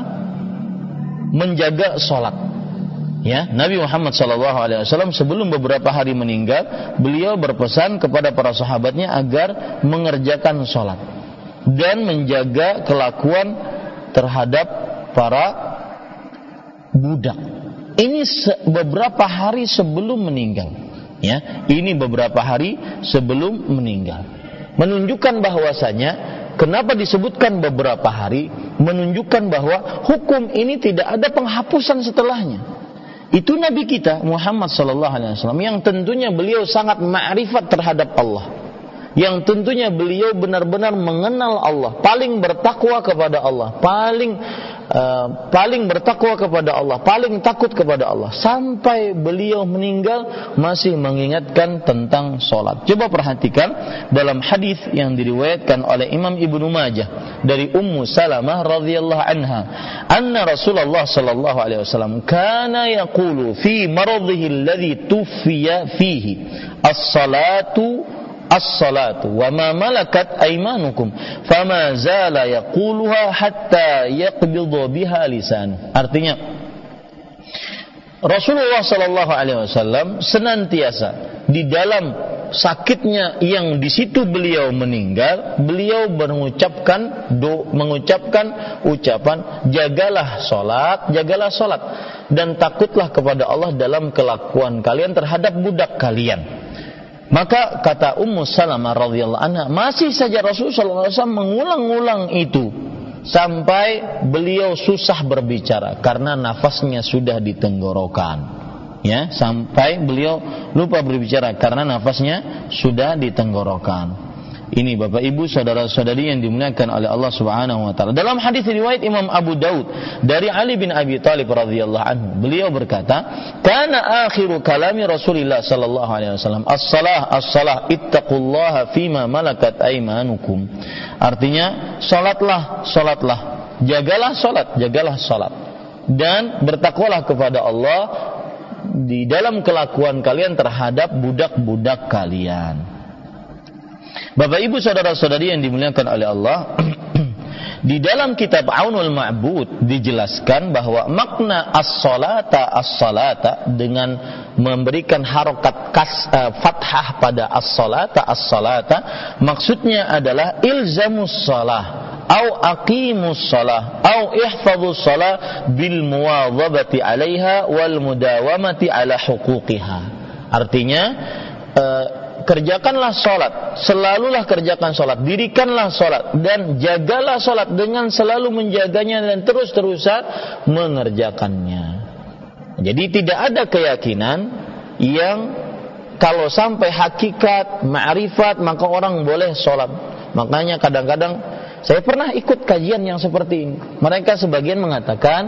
menjaga salat. Ya, Nabi Muhammad sallallahu alaihi wasallam sebelum beberapa hari meninggal, beliau berpesan kepada para sahabatnya agar mengerjakan salat dan menjaga kelakuan terhadap para budak. Ini beberapa hari sebelum meninggal. Ya, ini beberapa hari sebelum meninggal. Menunjukkan bahwasanya kenapa disebutkan beberapa hari, menunjukkan bahwa hukum ini tidak ada penghapusan setelahnya. Itu Nabi kita Muhammad sallallahu alaihi wasallam yang tentunya beliau sangat ma'rifat terhadap Allah, yang tentunya beliau benar-benar mengenal Allah, paling bertakwa kepada Allah, paling uh, paling bertakwa kepada Allah, paling takut kepada Allah, sampai beliau meninggal masih mengingatkan tentang salat. Coba perhatikan dalam hadis yang diriwayatkan oleh Imam Ibnu Majah dari Ummu Salamah radhiyallahu anha, anna Rasulullah sallallahu alaihi wasallam kana yaqulu fi maradhihi alladhi tufiya fihi as-salatu as-salatu wa ma malakat aymanukum fama zala yaquluha hatta yaqbidha biha lisan. Artinya Rasulullah sallallahu alaihi wasallam senantiasa di dalam sakitnya yang di situ beliau meninggal, beliau mengucapkan do, mengucapkan ucapan jagalah salat, jagalah salat dan takutlah kepada Allah dalam kelakuan kalian terhadap budak kalian. Maka kata Ummu Salamah radhiyallahu anha, masih saja Rasulullah sallallahu alaihi wasallam mengulang-ulang itu sampai beliau susah berbicara karena nafasnya sudah di tenggorokan. Ya, sampai beliau lupa berbicara karena nafasnya sudah di tenggorokan. Ini Bapak Ibu saudara-saudari yang dimuliakan oleh Allah Subhanahu wa taala. Dalam hadis riwayat Imam Abu Daud dari Ali bin Abi Thalib radhiyallahu anhu, beliau berkata, "Kana akhiru kalami Rasulillah sallallahu alaihi wasallam as-salah as-salah ittaqullaha fima malakat aymanukum." Artinya, salatlah, salatlah, jagalah salat, jagalah salat dan bertakwalah kepada Allah di dalam kelakuan kalian terhadap budak-budak kalian. Bapak Ibu saudara-saudari yang dimuliakan oleh Allah, di dalam kitab Aunul Ma'bud dijelaskan bahwa makna as-salata as-salata dengan memberikan harokat kas, uh, fathah pada as-salata as-salata, maksudnya adalah ilzamus salah au aqimus salah au ihfazus salah bil muwadhabati 'alaiha wal mudawamati 'ala huquqiha. Artinya uh, kerjakanlah salat, selalulah kerjakan salat, dirikanlah salat dan jagalah salat dengan selalu menjaganya dan terus-terusan mengerjakannya. Jadi tidak ada keyakinan yang kalau sampai hakikat, ma'rifat maka orang boleh salat. Makanya kadang-kadang saya pernah ikut kajian yang seperti ini. Mereka sebagian mengatakan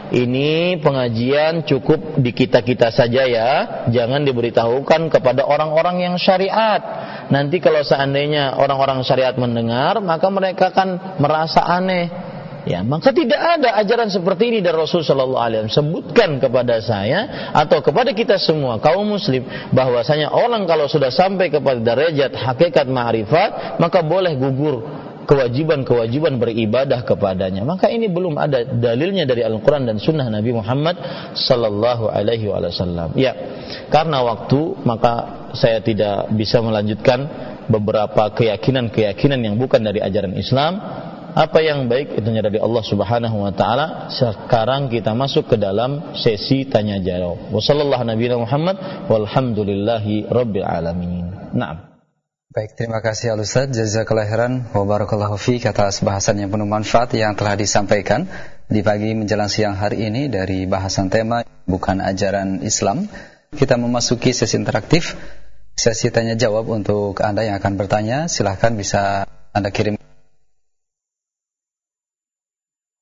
ini pengajian cukup di kita-kita saja ya, jangan diberitahukan kepada orang-orang yang syariat. Nanti kalau seandainya orang-orang syariat mendengar, maka mereka akan merasa aneh. Ya, maka tidak ada ajaran seperti ini dari Rasul sallallahu alaihi wasallam. Sebutkan kepada saya atau kepada kita semua kaum muslim bahwasanya orang kalau sudah sampai kepada derajat hakikat ma'rifat, maka boleh gugur kewajiban-kewajiban beribadah kepadanya. Maka ini belum ada dalilnya dari Al-Quran dan Sunnah Nabi Muhammad sallallahu alaihi wasallam. Ya, karena waktu maka saya tidak bisa melanjutkan beberapa keyakinan-keyakinan yang bukan dari ajaran Islam. Apa yang baik itunya dari Allah Subhanahu wa taala. Sekarang kita masuk ke dalam sesi tanya jawab. Wassallallahu nabiyana Muhammad walhamdulillahi rabbil alamin. Naam. Baik, terima kasih Al-Ustaz, jazakallahu khairan wa barakallahu fiik atas bahasan yang penuh manfaat yang telah disampaikan di pagi menjelang siang hari ini dari bahasan tema bukan ajaran Islam. Kita memasuki sesi interaktif, sesi tanya jawab. Untuk Anda yang akan bertanya, silahkan bisa Anda kirim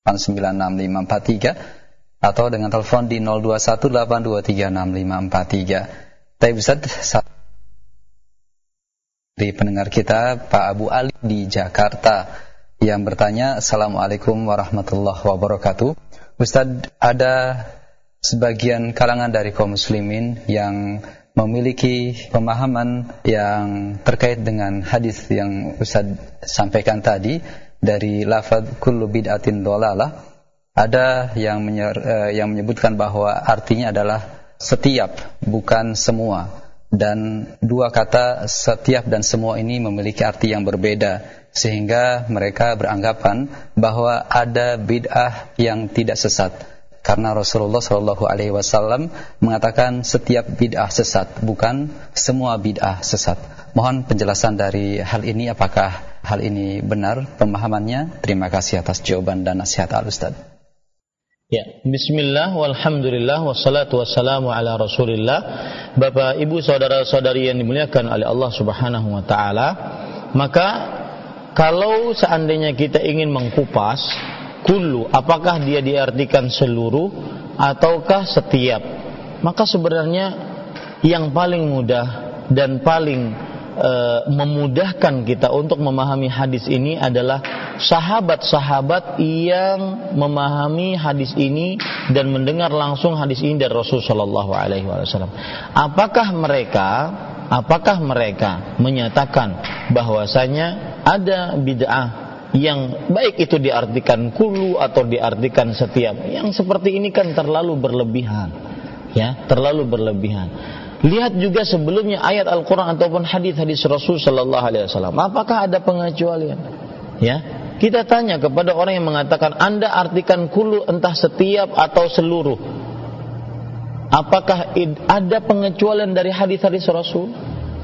sembilan enam lima empat tiga atau dengan telepon di nol dua satu delapan dua tiga enam lima empat tiga. Tapi Ustaz, di pendengar kita Pak Abu Ali di Jakarta yang bertanya, Assalamualaikum warahmatullahi wabarakatuh. Ustaz, ada sebagian kalangan dari kaum muslimin yang memiliki pemahaman yang terkait dengan hadis yang Ustaz sampaikan tadi dari lafaz kullu bid'atin dhalalah. Ada yang menyer, uh, yang menyebutkan bahwa artinya adalah setiap, bukan semua. Dan dua kata setiap dan semua ini memiliki arti yang berbeda, sehingga mereka beranggapan bahwa ada bid'ah yang tidak sesat. Karena Rasulullah shallallahu alaihi wasallam mengatakan setiap bid'ah sesat, bukan semua bid'ah sesat. Mohon penjelasan dari hal ini, apakah hal ini benar pemahamannya? Terima kasih atas jawaban dan nasihat Al-Ustaz. Ya, bismillah, walhamdulillah, wassalatu wassalamu ala rasulillah. Bapak, ibu, saudara-saudari yang dimuliakan oleh Allah subhanahu wa ta'ala, maka kalau seandainya kita ingin mengkupas kullu, apakah dia diartikan seluruh ataukah setiap, maka sebenarnya yang paling mudah dan paling e, memudahkan kita untuk memahami hadis ini adalah sahabat-sahabat yang memahami hadis ini dan mendengar langsung hadis ini dari Rasul sallallahu alaihi wasallam. Apakah mereka apakah mereka menyatakan bahwasanya ada bid'ah yang baik itu diartikan kullu atau diartikan setiap? Yang seperti ini kan terlalu berlebihan, ya, terlalu berlebihan. Lihat juga sebelumnya ayat Al-Quran ataupun hadis-hadis Rasul sallallahu alaihi wasallam. Apakah ada pengecualian? Ya, kita tanya kepada orang yang mengatakan Anda artikan kullu entah setiap atau seluruh. Apakah ada pengecualian dari hadis-hadis Rasul?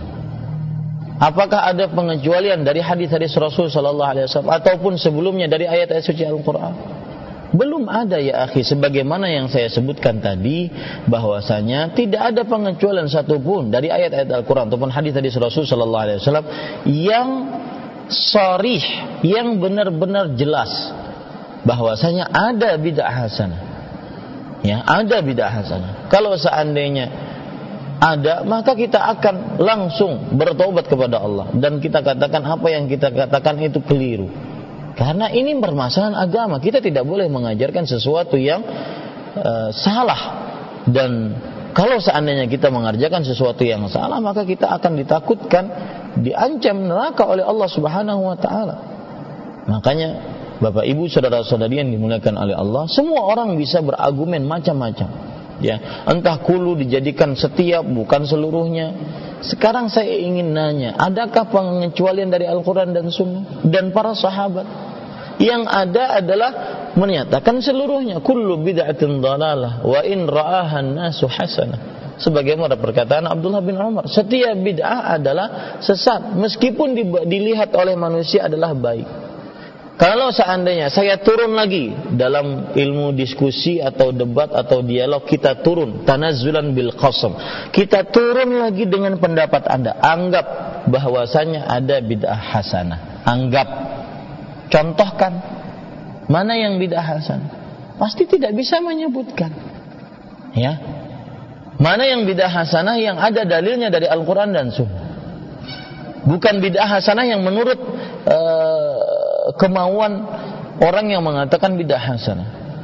Apakah ada pengecualian dari hadis-hadis Rasul sallallahu alaihi wasallam ataupun sebelumnya dari ayat-ayat suci Al-Qur'an? Belum ada, ya akhi. Sebagaimana yang saya sebutkan tadi, bahwasanya tidak ada pengecualian satupun dari ayat-ayat Al-Qur'an ataupun hadis-hadis Rasul sallallahu alaihi wasallam yang sharih, yang benar-benar jelas bahwasanya ada bid'ah hasanah. Ya, ada bid'ah hasanah. Kalau seandainya ada, maka kita akan langsung bertaubat kepada Allah dan kita katakan apa yang kita katakan itu keliru. Karena ini permasalahan agama, kita tidak boleh mengajarkan sesuatu yang uh, salah. Dan kalau seandainya kita mengerjakan sesuatu yang salah, maka kita akan ditakutkan, diancam neraka oleh Allah Subhanahu wa taala. Makanya Bapak Ibu saudara-saudari yang dimuliakan oleh Allah, semua orang bisa berargumen macam-macam. Ya, entah kullu dijadikan setiap, bukan seluruhnya. Sekarang saya ingin nanya, adakah pengecualian dari Al-Quran dan Sunnah dan para sahabat? Yang ada adalah menyatakan seluruhnya, kullu bid'atin dhalalah wa in ra'ahan nasu hasanah. Sebagaimana perkataan Abdullah bin Umar, setiap bid'ah adalah sesat meskipun dilihat oleh manusia adalah baik. Kalau seandainya saya turun lagi dalam ilmu diskusi atau debat atau dialog, kita turun tanazzulan bil qasam, kita turun lagi dengan pendapat Anda, anggap bahwasanya ada bid'ah hasanah, anggap, contohkan mana yang bid'ah hasanah, pasti tidak bisa menyebutkan, ya, mana yang bid'ah hasanah yang ada dalilnya dari Al-Quran dan Sunnah, bukan bid'ah hasanah yang menurut uh, kemauan orang yang mengatakan bid'ah hasanah.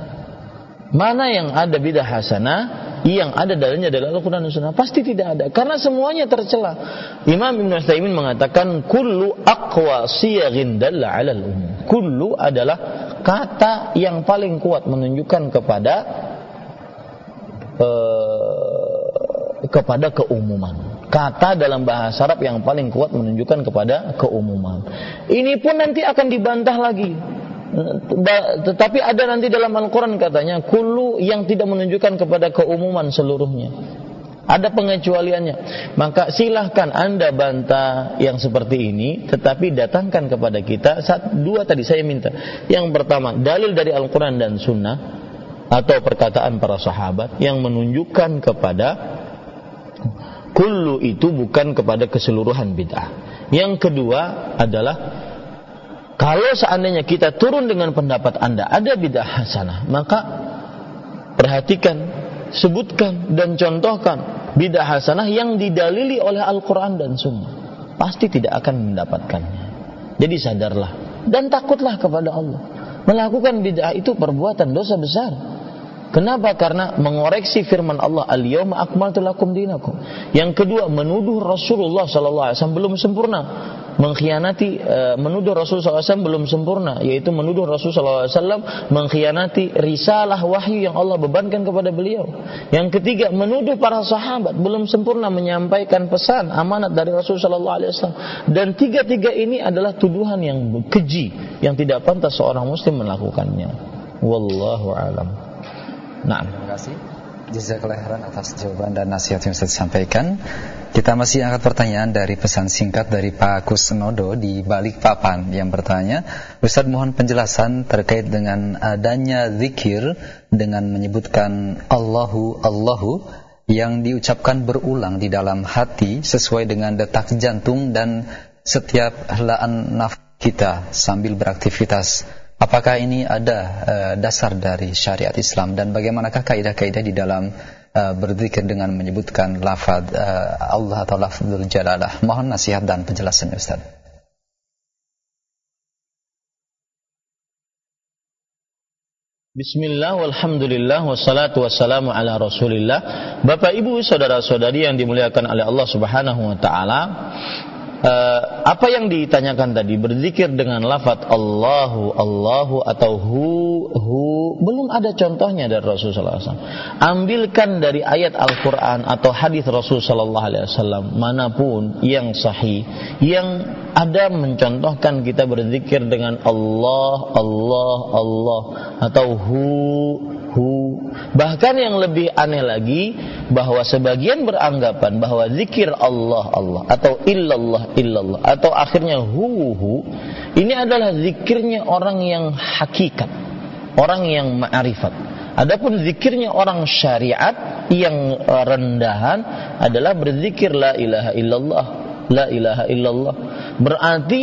Mana yang ada bid'ah hasanah yang ada dalilnya dari Al-Quran dan Sunnah? Pasti tidak ada, karena semuanya tercela. Imam Ibn Utsaimin mengatakan kullu aqwa siyaghin dalla 'alal umum. Kullu adalah kata yang paling kuat menunjukkan kepada uh, kepada keumuman. Kata dalam bahasa Arab yang paling kuat menunjukkan kepada keumuman. Ini pun nanti akan dibantah lagi. Tetapi ada nanti dalam Al-Quran katanya kullu yang tidak menunjukkan kepada keumuman seluruhnya. Ada pengecualiannya. Maka silahkan Anda bantah yang seperti ini, tetapi datangkan kepada kita satu, dua tadi saya minta. Yang pertama, dalil dari Al-Quran dan Sunnah atau perkataan para sahabat yang menunjukkan kepada kullu itu bukan kepada keseluruhan bid'ah. Yang kedua adalah Kalau seandainya kita turun dengan pendapat Anda ada bid'ah hasanah, maka perhatikan, sebutkan dan contohkan bid'ah hasanah yang didalili oleh Al-Quran dan Sunnah. Pasti tidak akan mendapatkannya. Jadi sadarlah dan takutlah kepada Allah. Melakukan bid'ah itu perbuatan dosa besar. Kenapa? Karena mengoreksi firman Allah, al-yawma akmaltu lakum dinakum. Yang kedua, menuduh Rasulullah sallallahu alaihi wasallam belum sempurna. Mengkhianati, uh, menuduh Rasul sallallahu alaihi wasallam belum sempurna, yaitu menuduh Rasul sallallahu alaihi wasallam mengkhianati risalah wahyu yang Allah bebankan kepada beliau. Yang ketiga, menuduh para sahabat belum sempurna menyampaikan pesan amanat dari Rasul sallallahu alaihi wasallam. Dan tiga-tiga ini adalah tuduhan yang keji yang tidak pantas seorang muslim melakukannya. Wallahu a'lam. Nah, terima kasih jazakallahu khairan atas jawaban dan nasihat yang sudah disampaikan. Kita masih angkat pertanyaan dari pesan singkat dari Pak Kusnodo di Balikpapan yang bertanya, Ustaz mohon penjelasan terkait dengan adanya zikir dengan menyebutkan Allahu Allahu yang diucapkan berulang di dalam hati sesuai dengan detak jantung dan setiap helaan nafas kita sambil beraktivitas. Apakah ini ada uh, dasar dari syariat Islam dan bagaimanakah kaidah-kaidah di dalam uh, berzikir dengan menyebutkan lafaz uh, Allah atau lafzul jalalah? Mohon nasihat dan penjelasannya, Ustaz. Bismillah, walhamdulillah, wassalatu wassalamu ala rasulillah. Bapak ibu saudara-saudari yang dimuliakan oleh Allah subhanahu wa ta'ala, Uh, apa yang ditanyakan tadi, berzikir dengan lafaz Allahu Allahu atau hu hu, belum ada contohnya dari Rasulullah sallallahu alaihi wasallam. Ambilkan dari ayat Al-Quran atau hadis Rasul sallallahu alaihi wasallam manapun yang sahih yang ada mencontohkan kita berzikir dengan Allah Allah Allah atau hu hu. Bahkan yang lebih aneh lagi, bahwa sebagian beranggapan bahwa zikir Allah Allah atau illallah illallah atau akhirnya hu hu ini adalah zikirnya orang yang hakikat, orang yang ma'rifat. Adapun zikirnya orang syariat yang rendahan adalah berzikir la ilaha illallah, la ilaha illallah. Berarti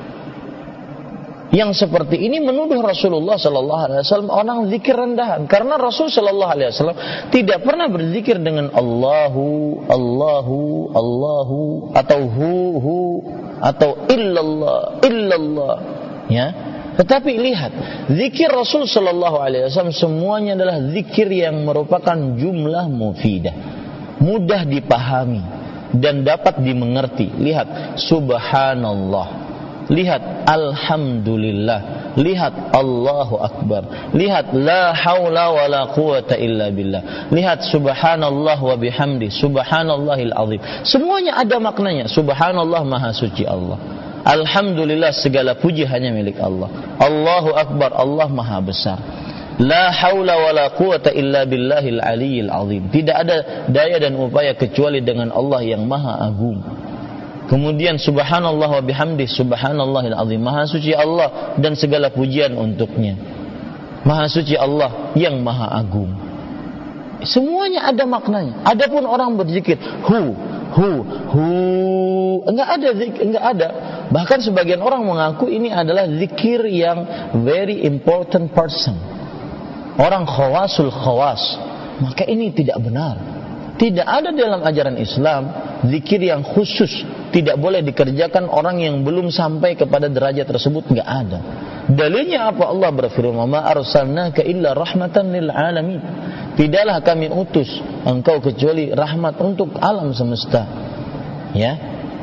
yang seperti ini menuduh Rasulullah sallallahu alaihi wasallam orang zikir rendahan, karena Rasul sallallahu alaihi wasallam tidak pernah berzikir dengan Allahu Allahu Allahu atau hu hu atau illallah illallah, ya. Tetapi lihat, zikir Rasul sallallahu alaihi wasallam semuanya adalah zikir yang merupakan jumlah mufidah, mudah dipahami dan dapat dimengerti. Lihat subhanallah, lihat alhamdulillah, lihat Allahu akbar, lihat la haula wala quwata illa billah, lihat subhanallah wa bihamdi subhanallahil azim. Semuanya ada maknanya. Subhanallah, maha suci Allah. Alhamdulillah, segala puji hanya milik Allah. Allahu akbar, Allah maha besar. La haula wala quwata illa billahil aliyil azim. Tidak ada daya dan upaya kecuali dengan Allah yang maha agung. Kemudian subhanallah wa bihamdi subhanallahil azim, maha suci Allah dan segala pujian untuknya. Maha suci Allah yang maha agung. Semuanya ada maknanya. Adapun orang berzikir hu hu hu, enggak ada zikir, enggak ada. Bahkan sebagian orang mengaku ini adalah zikir yang very important person, orang khawasul khawas. Maka ini tidak benar. Tidak ada dalam ajaran Islam zikir yang khusus tidak boleh dikerjakan orang yang belum sampai kepada derajat tersebut, enggak ada. Dalilnya apa? Allah berfirman, "Ma arsalnaka illa rahmatan lil alamin." Tidaklah kami utus engkau kecuali rahmat untuk alam semesta. Ya.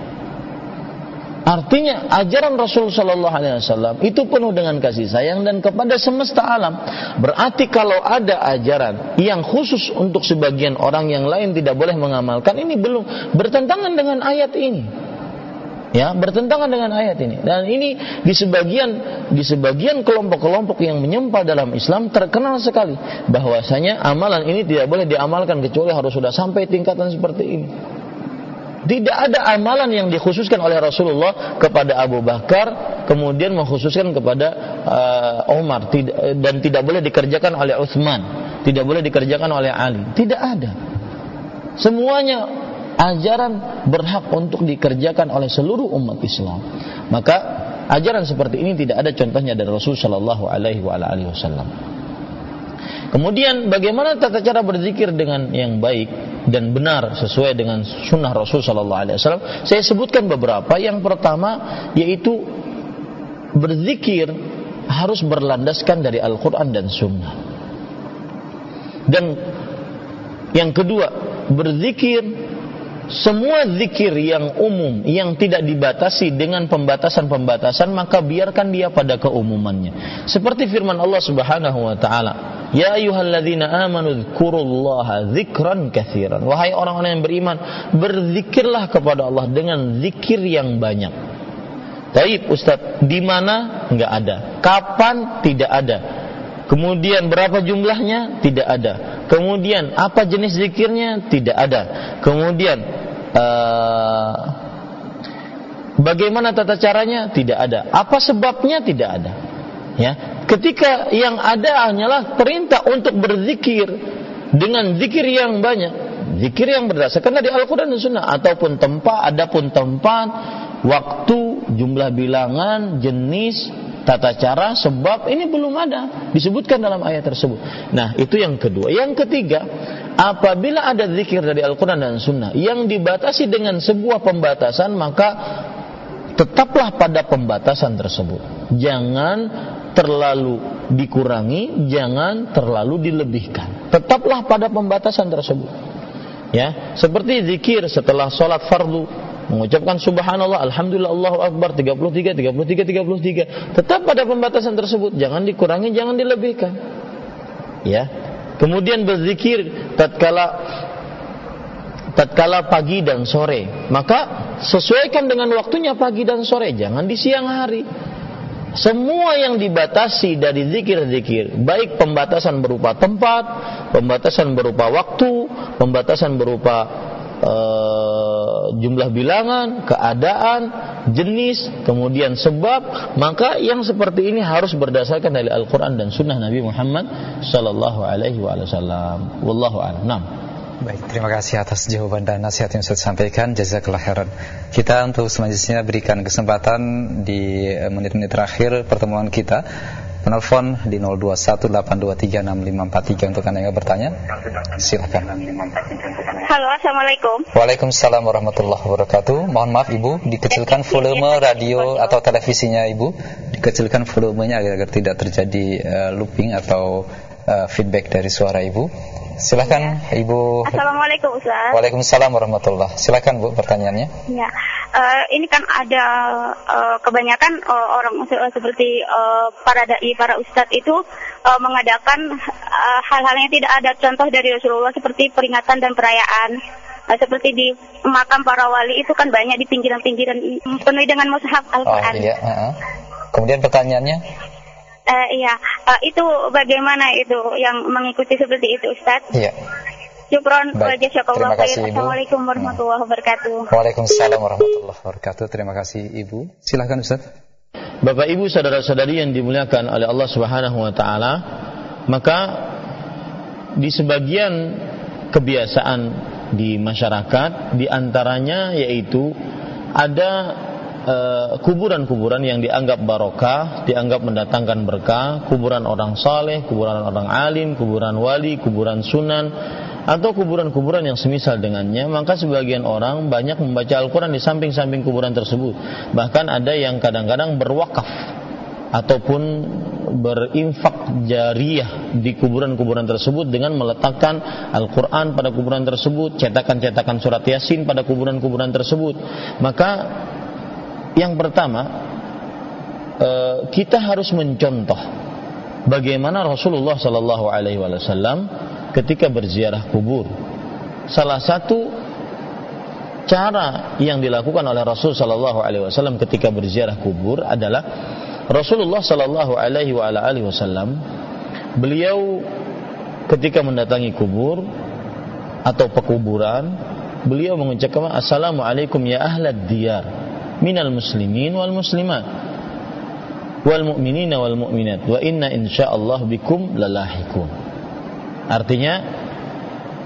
Artinya ajaran Rasul sallallahu alaihi wasallam itu penuh dengan kasih sayang dan kepada semesta alam. Berarti kalau ada ajaran yang khusus untuk sebagian orang yang lain tidak boleh mengamalkan, ini belum bertentangan dengan ayat ini. Ya, bertentangan dengan ayat ini. Dan ini di sebagian di sebagian kelompok-kelompok yang menyembah dalam Islam terkenal sekali bahwasanya amalan ini tidak boleh diamalkan kecuali harus sudah sampai tingkatan seperti ini. Tidak ada amalan yang dikhususkan oleh Rasulullah kepada Abu Bakar kemudian mengkhususkan kepada uh, Umar, tidak, dan tidak boleh dikerjakan oleh Utsman, tidak boleh dikerjakan oleh Ali. Tidak ada. Semuanya ajaran berhak untuk dikerjakan oleh seluruh umat Islam. Maka ajaran seperti ini tidak ada contohnya dari Rasul sallallahu alaihi wasallam. Kemudian bagaimana tata cara berzikir dengan yang baik dan benar sesuai dengan sunnah Rasul sallallahu alaihi wasallam? Saya sebutkan beberapa. Yang pertama yaitu berzikir harus berlandaskan dari Al-Quran dan Sunnah. Dan yang kedua, berzikir semua zikir yang umum, yang tidak dibatasi dengan pembatasan-pembatasan, maka biarkan dia pada keumumannya. Seperti firman Allah Subhanahu wa taala, "Ya ayyuhalladzina amanu dzkurullaha dzikran katsiran." Wahai orang-orang yang beriman, berzikirlah kepada Allah dengan zikir yang banyak. Baik, Ustaz, di mana? Enggak ada. Kapan? Tidak ada. Kemudian berapa jumlahnya? Tidak ada. Kemudian apa jenis zikirnya? Tidak ada. Kemudian uh, bagaimana tata caranya? Tidak ada. Apa sebabnya? Tidak ada. Ya, ketika yang ada hanyalah perintah untuk berzikir dengan zikir yang banyak, zikir yang berdasarkan dari Al-Quran dan Sunnah, ataupun tempat, adapun tempat, waktu, jumlah bilangan, jenis, tata cara, sebab, ini belum ada disebutkan dalam ayat tersebut. Nah, itu yang kedua. Yang ketiga, apabila ada zikir dari Al-Quran dan Sunnah yang dibatasi dengan sebuah pembatasan, maka tetaplah pada pembatasan tersebut. Jangan terlalu dikurangi, jangan terlalu dilebihkan. Tetaplah pada pembatasan tersebut. Ya, seperti zikir setelah sholat fardu, mengucapkan subhanallah, alhamdulillah, Allahu akbar tiga puluh tiga, tiga puluh tiga, tiga puluh tiga. Tetap pada pembatasan tersebut, jangan dikurangi, jangan dilebihkan. Ya. Kemudian berzikir tatkala tatkala pagi dan sore, maka sesuaikan dengan waktunya pagi dan sore, jangan di siang hari. Semua yang dibatasi dari zikir-zikir, baik pembatasan berupa tempat, pembatasan berupa waktu, pembatasan berupa uh, jumlah bilangan, keadaan, jenis, kemudian sebab, maka yang seperti ini harus berdasarkan dari Al-Quran dan Sunnah Nabi Muhammad Sallallahu Alaihi Wasallam. Wallahu a'lam. Nah. Baik, terima kasih atas jawaban dan nasihat yang sudah disampaikan. Jazakallah khairan. Kita untuk selanjutnya berikan kesempatan di menit-menit terakhir pertemuan kita. Penelpon di nol dua satu delapan dua tiga enam lima empat tiga untuk Anda yang bertanya. Silakan. Halo, assalamualaikum. Waalaikumsalam warahmatullahi wabarakatuh. Mohon maaf Ibu, dikecilkan volume radio atau televisinya Ibu. Dikecilkan volumenya agar, agar tidak terjadi uh, looping atau uh, feedback dari suara Ibu. Silakan ya. Ibu. Assalamualaikum Ustaz. Waalaikumsalam warahmatullah. Silakan Bu pertanyaannya. Ya, uh, ini kan ada uh, kebanyakan uh, orang uh, seperti uh, para dai, para ustadz itu uh, mengadakan uh, hal-hal yang tidak ada contoh dari Rasulullah, seperti peringatan dan perayaan. Uh, seperti di makam para wali itu kan banyak di pinggiran-pinggiran penuh dengan mushaf Al-Quran. Oh iya. Uh-huh. Kemudian pertanyaannya. Uh, iya, uh, itu bagaimana itu yang mengikuti seperti itu, Ustaz? Iya. Syukron wa jazakallahu khairan. Assalamualaikum warahmatullahi wabarakatuh. Waalaikumsalam warahmatullahi wabarakatuh. Terima kasih Ibu. Silakan Ustaz. Bapak Ibu saudara-saudari yang dimuliakan oleh Allah Subhanahu wa taala, maka di sebagian kebiasaan di masyarakat, di antaranya yaitu ada Uh, kuburan-kuburan yang dianggap barokah, dianggap mendatangkan berkah, kuburan orang saleh, kuburan orang alim, kuburan wali, kuburan sunan, atau kuburan-kuburan yang semisal dengannya. Maka sebagian orang banyak membaca Al-Quran di samping-samping kuburan tersebut. Bahkan ada yang kadang-kadang berwakaf ataupun berinfak jariyah di kuburan-kuburan tersebut dengan meletakkan Al-Quran pada kuburan tersebut, cetakan-cetakan surat Yasin pada kuburan-kuburan tersebut. Maka yang pertama, kita harus mencontoh bagaimana Rasulullah Sallallahu Alaihi Wasallam ketika berziarah kubur. Salah satu cara yang dilakukan oleh Rasul Sallallahu Alaihi Wasallam ketika berziarah kubur adalah Rasulullah Sallallahu Alaihi Wasallam, beliau ketika mendatangi kubur atau pekuburan, beliau mengucapkan Assalamualaikum ya ahlad diyar minal muslimin wal muslimat wal mu'minina wal mu'minat wa inna insyaallah bikum lalahikun. Artinya,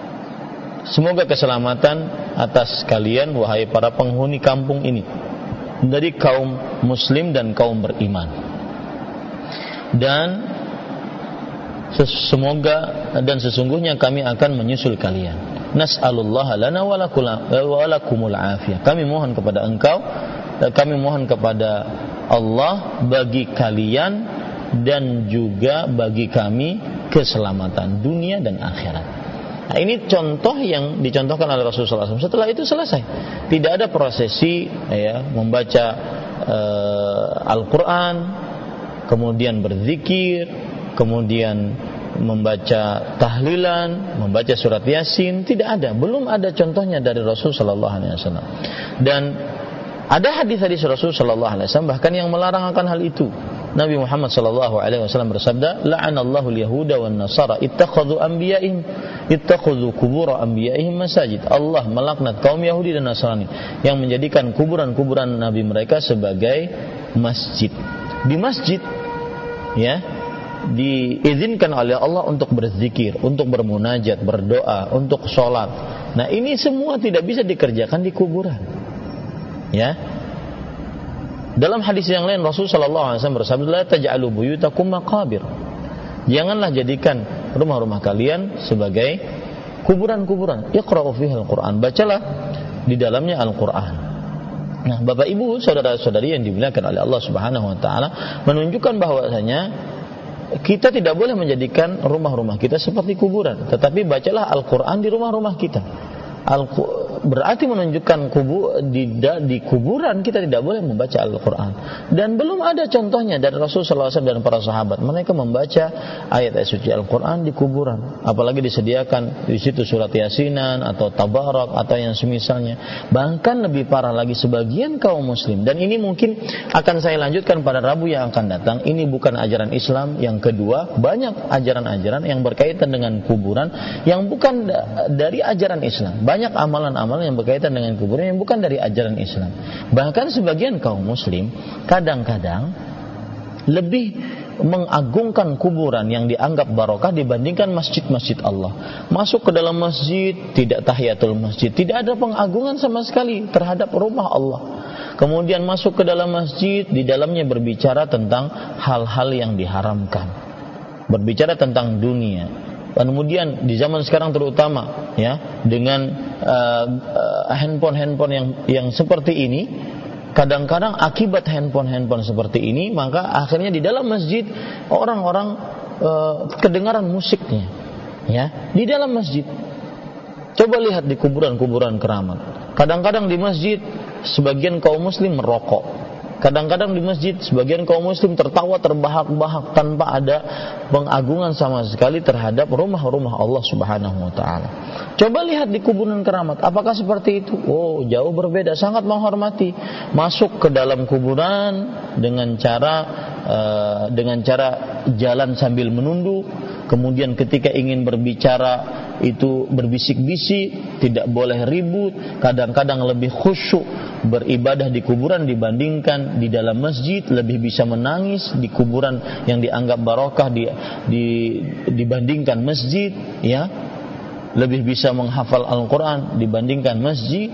semoga keselamatan atas kalian wahai para penghuni kampung ini, dari kaum muslim dan kaum beriman. Dan semoga dan sesungguhnya kami akan menyusul kalian. Nas'alullaha lana wa lakumul afiyah. Kami mohon kepada engkau, kami mohon kepada Allah bagi kalian dan juga bagi kami keselamatan dunia dan akhirat. Nah, ini contoh yang dicontohkan oleh Rasulullah shallallahu alaihi wasallam. Setelah itu selesai. Tidak ada prosesi ya, membaca uh, Al-Quran, kemudian berzikir, kemudian membaca tahlilan, membaca surat Yasin. Tidak ada. Belum ada contohnya dari Rasulullah shallallahu alaihi wasallam. Dan ada hadis-hadis Rasul sallallahu alaihi wasallam bahkan yang melarang akan hal itu. Nabi Muhammad sallallahu alaihi wasallam bersabda, "La'anallahu al-yahuda wan nasara ittakhadhu anbiya'ihim ittakhadhu qubur anbiya'ihim masajid." Allah melaknat kaum Yahudi dan Nasrani yang menjadikan kuburan-kuburan nabi mereka sebagai masjid. Di masjid ya diizinkan oleh Allah untuk berzikir, untuk bermunajat, berdoa, untuk sholat. Nah, ini semua tidak bisa dikerjakan di kuburan. Ya. Dalam hadis yang lain Rasul sallallahu alaihi wasallam bersabda, "La taj'alu buyutakum maqabir." Janganlah jadikan rumah-rumah kalian sebagai kuburan-kuburan. Iqra'u fiha al-Qur'an. Bacalah di dalamnya Al-Qur'an. Nah, Bapak Ibu, saudara-saudari yang dimuliakan oleh Allah Subhanahu wa taala, menunjukkan bahwasanya kita tidak boleh menjadikan rumah-rumah kita seperti kuburan, tetapi bacalah Al-Qur'an di rumah-rumah kita. Al- berarti menunjukkan kubu, di, di kuburan kita tidak boleh membaca Al-Quran. Dan belum ada contohnya dari Rasulullah shallallahu alaihi wasallam dan para sahabat mereka membaca ayat-ayat suci Al-Quran di kuburan, apalagi disediakan di situ surat Yasinan atau Tabarak atau yang semisalnya. Bahkan lebih parah lagi, sebagian kaum muslim, dan ini mungkin akan saya lanjutkan pada Rabu yang akan datang, ini bukan ajaran Islam. Yang kedua, banyak ajaran-ajaran yang berkaitan dengan kuburan yang bukan dari ajaran Islam. Banyak amalan-amalan yang berkaitan dengan kuburan yang bukan dari ajaran Islam. Bahkan sebagian kaum muslim kadang-kadang lebih mengagungkan kuburan yang dianggap barokah dibandingkan masjid-masjid Allah. Masuk ke dalam masjid tidak tahiyatul masjid, tidak ada pengagungan sama sekali terhadap rumah Allah. Kemudian masuk ke dalam masjid, di dalamnya berbicara tentang hal-hal yang diharamkan, berbicara tentang dunia. Kemudian di zaman sekarang terutama ya, dengan uh, uh, handphone-handphone yang yang seperti ini, kadang-kadang akibat handphone-handphone seperti ini, maka akhirnya di dalam masjid orang-orang uh, kedengaran musiknya ya, di dalam masjid. Coba lihat di kuburan-kuburan keramat. Kadang-kadang di masjid sebagian kaum muslim merokok. Kadang-kadang di masjid sebagian kaum muslim tertawa terbahak-bahak tanpa ada pengagungan sama sekali terhadap rumah-rumah Allah Subhanahu wa taala. Coba lihat di kuburan keramat, apakah seperti itu? Oh, jauh berbeda, sangat menghormati. Masuk ke dalam kuburan dengan cara uh, dengan cara jalan sambil menunduk. Kemudian ketika ingin berbicara itu berbisik-bisik, tidak boleh ribut, kadang-kadang lebih khusyuk beribadah di kuburan dibandingkan di dalam masjid, lebih bisa menangis di kuburan yang dianggap barokah di, di, dibandingkan masjid, ya, lebih bisa menghafal Al-Quran dibandingkan masjid,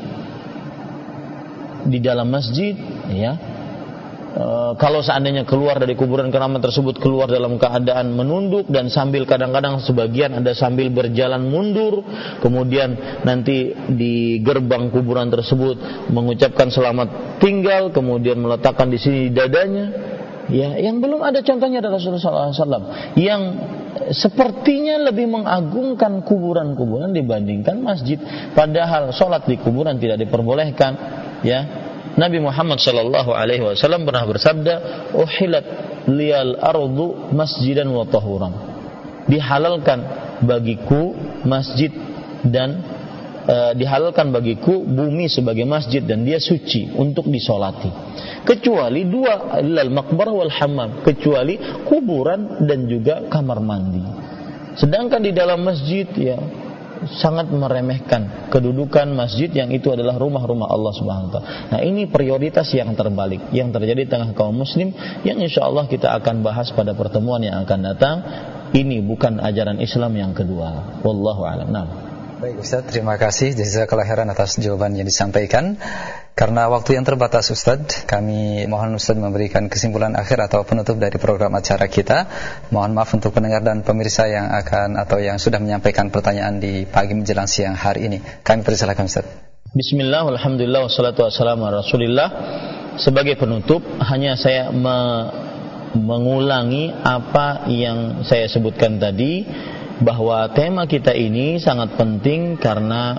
di dalam masjid, ya. Uh, kalau seandainya keluar dari kuburan keramat tersebut, keluar dalam keadaan menunduk dan sambil kadang-kadang sebagian ada sambil berjalan mundur, kemudian nanti di gerbang kuburan tersebut mengucapkan selamat tinggal, kemudian meletakkan di sini dadanya, ya, yang belum ada contohnya dari Rasulullah shallallahu alaihi wasallam yang sepertinya lebih mengagungkan kuburan-kuburan dibandingkan masjid, padahal sholat di kuburan tidak diperbolehkan, ya. Nabi Muhammad sallallahu alaihi wasallam pernah bersabda, "Uhilat liyal ardu masjidan wa tahuran." Dihalalkan bagiku masjid dan uh, dihalalkan bagiku bumi sebagai masjid dan dia suci untuk disolati. Kecuali dua, al maqbarah wal hammam, kecuali kuburan dan juga kamar mandi. Sedangkan di dalam masjid, ya, sangat meremehkan kedudukan masjid yang itu adalah rumah-rumah Allah Subhanahu wa taala. Nah, ini prioritas yang terbalik yang terjadi di tengah kaum muslim yang insyaallah kita akan bahas pada pertemuan yang akan datang. Ini bukan ajaran Islam yang kedua. Wallahu a'lam. Nah. Baik Ustaz, terima kasih jazakallahu khairan atas jawaban yang disampaikan. Karena waktu yang terbatas Ustadz, kami mohon Ustadz memberikan kesimpulan akhir atau penutup dari program acara kita. Mohon maaf untuk pendengar dan pemirsa yang akan atau yang sudah menyampaikan pertanyaan di pagi menjelang siang hari ini. Kami persilakan Ustadz. Bismillah, alhamdulillah, wassalatu wassalamu ala rasulillah. Sebagai penutup, hanya saya me- mengulangi apa yang saya sebutkan tadi, bahwa tema kita ini sangat penting karena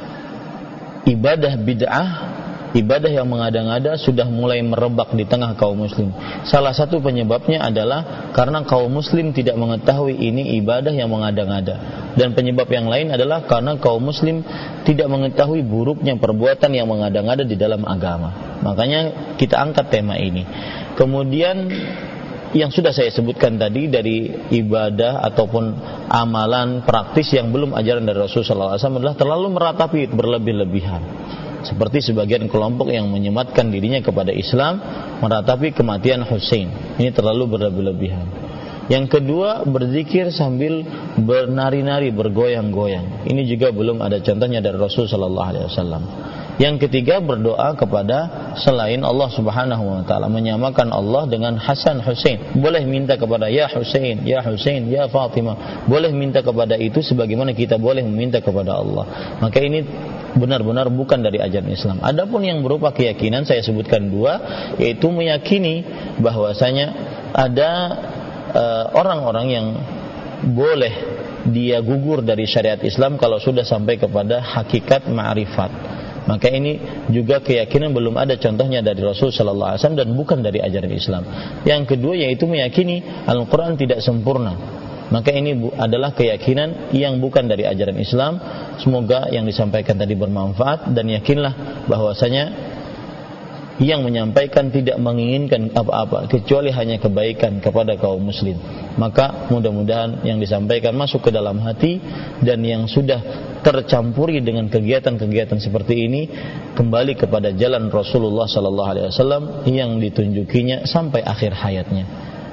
ibadah bid'ah, ibadah yang mengada-ngada sudah mulai merebak di tengah kaum muslim. Salah satu penyebabnya adalah karena kaum muslim tidak mengetahui ini ibadah yang mengada-ngada. Dan penyebab yang lain adalah karena kaum muslim tidak mengetahui buruknya perbuatan yang mengada-ngada di dalam agama. Makanya kita angkat tema ini. Kemudian yang sudah saya sebutkan tadi dari ibadah ataupun amalan praktis yang belum ajaran dari Rasulullah sallallahu alaihi wasallam adalah terlalu meratapi, berlebih-lebihan. Seperti sebagian kelompok yang menyematkan dirinya kepada Islam meratapi kematian Husain. Ini terlalu berlebih-lebihan. Yang kedua, berzikir sambil bernari-nari, bergoyang-goyang. Ini juga belum ada contohnya dari Rasul sallallahu alaihi wasallam. Yang ketiga, berdoa kepada selain Allah Subhanahu wa taala, menyamakan Allah dengan Hasan Husain. Boleh minta kepada ya Husain, ya Husain, ya Fatimah. Boleh minta kepada itu sebagaimana kita boleh meminta kepada Allah. Maka ini benar-benar bukan dari ajaran Islam. Adapun yang berupa keyakinan, saya sebutkan dua, yaitu meyakini bahwasanya ada uh, orang-orang yang boleh dia gugur dari syariat Islam kalau sudah sampai kepada hakikat ma'rifat. Maka ini juga keyakinan belum ada contohnya dari Rasul sallallahu alaihi wasallam dan bukan dari ajaran Islam. Yang kedua yaitu meyakini Al-Qur'an tidak sempurna. Maka ini adalah keyakinan yang bukan dari ajaran Islam. Semoga yang disampaikan tadi bermanfaat, dan yakinlah bahwasanya yang menyampaikan tidak menginginkan apa-apa kecuali hanya kebaikan kepada kaum muslim. Maka mudah-mudahan yang disampaikan masuk ke dalam hati, dan yang sudah tercampuri dengan kegiatan-kegiatan seperti ini kembali kepada jalan Rasulullah sallallahu alaihi wasallam yang ditunjukinya sampai akhir hayatnya.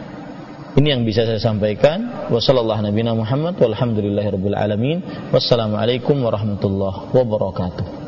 Ini yang bisa saya sampaikan. Wassallallahu nabiyana Muhammad walhamdulillahirabbil alamin. Wassalamualaikum warahmatullahi wabarakatuh.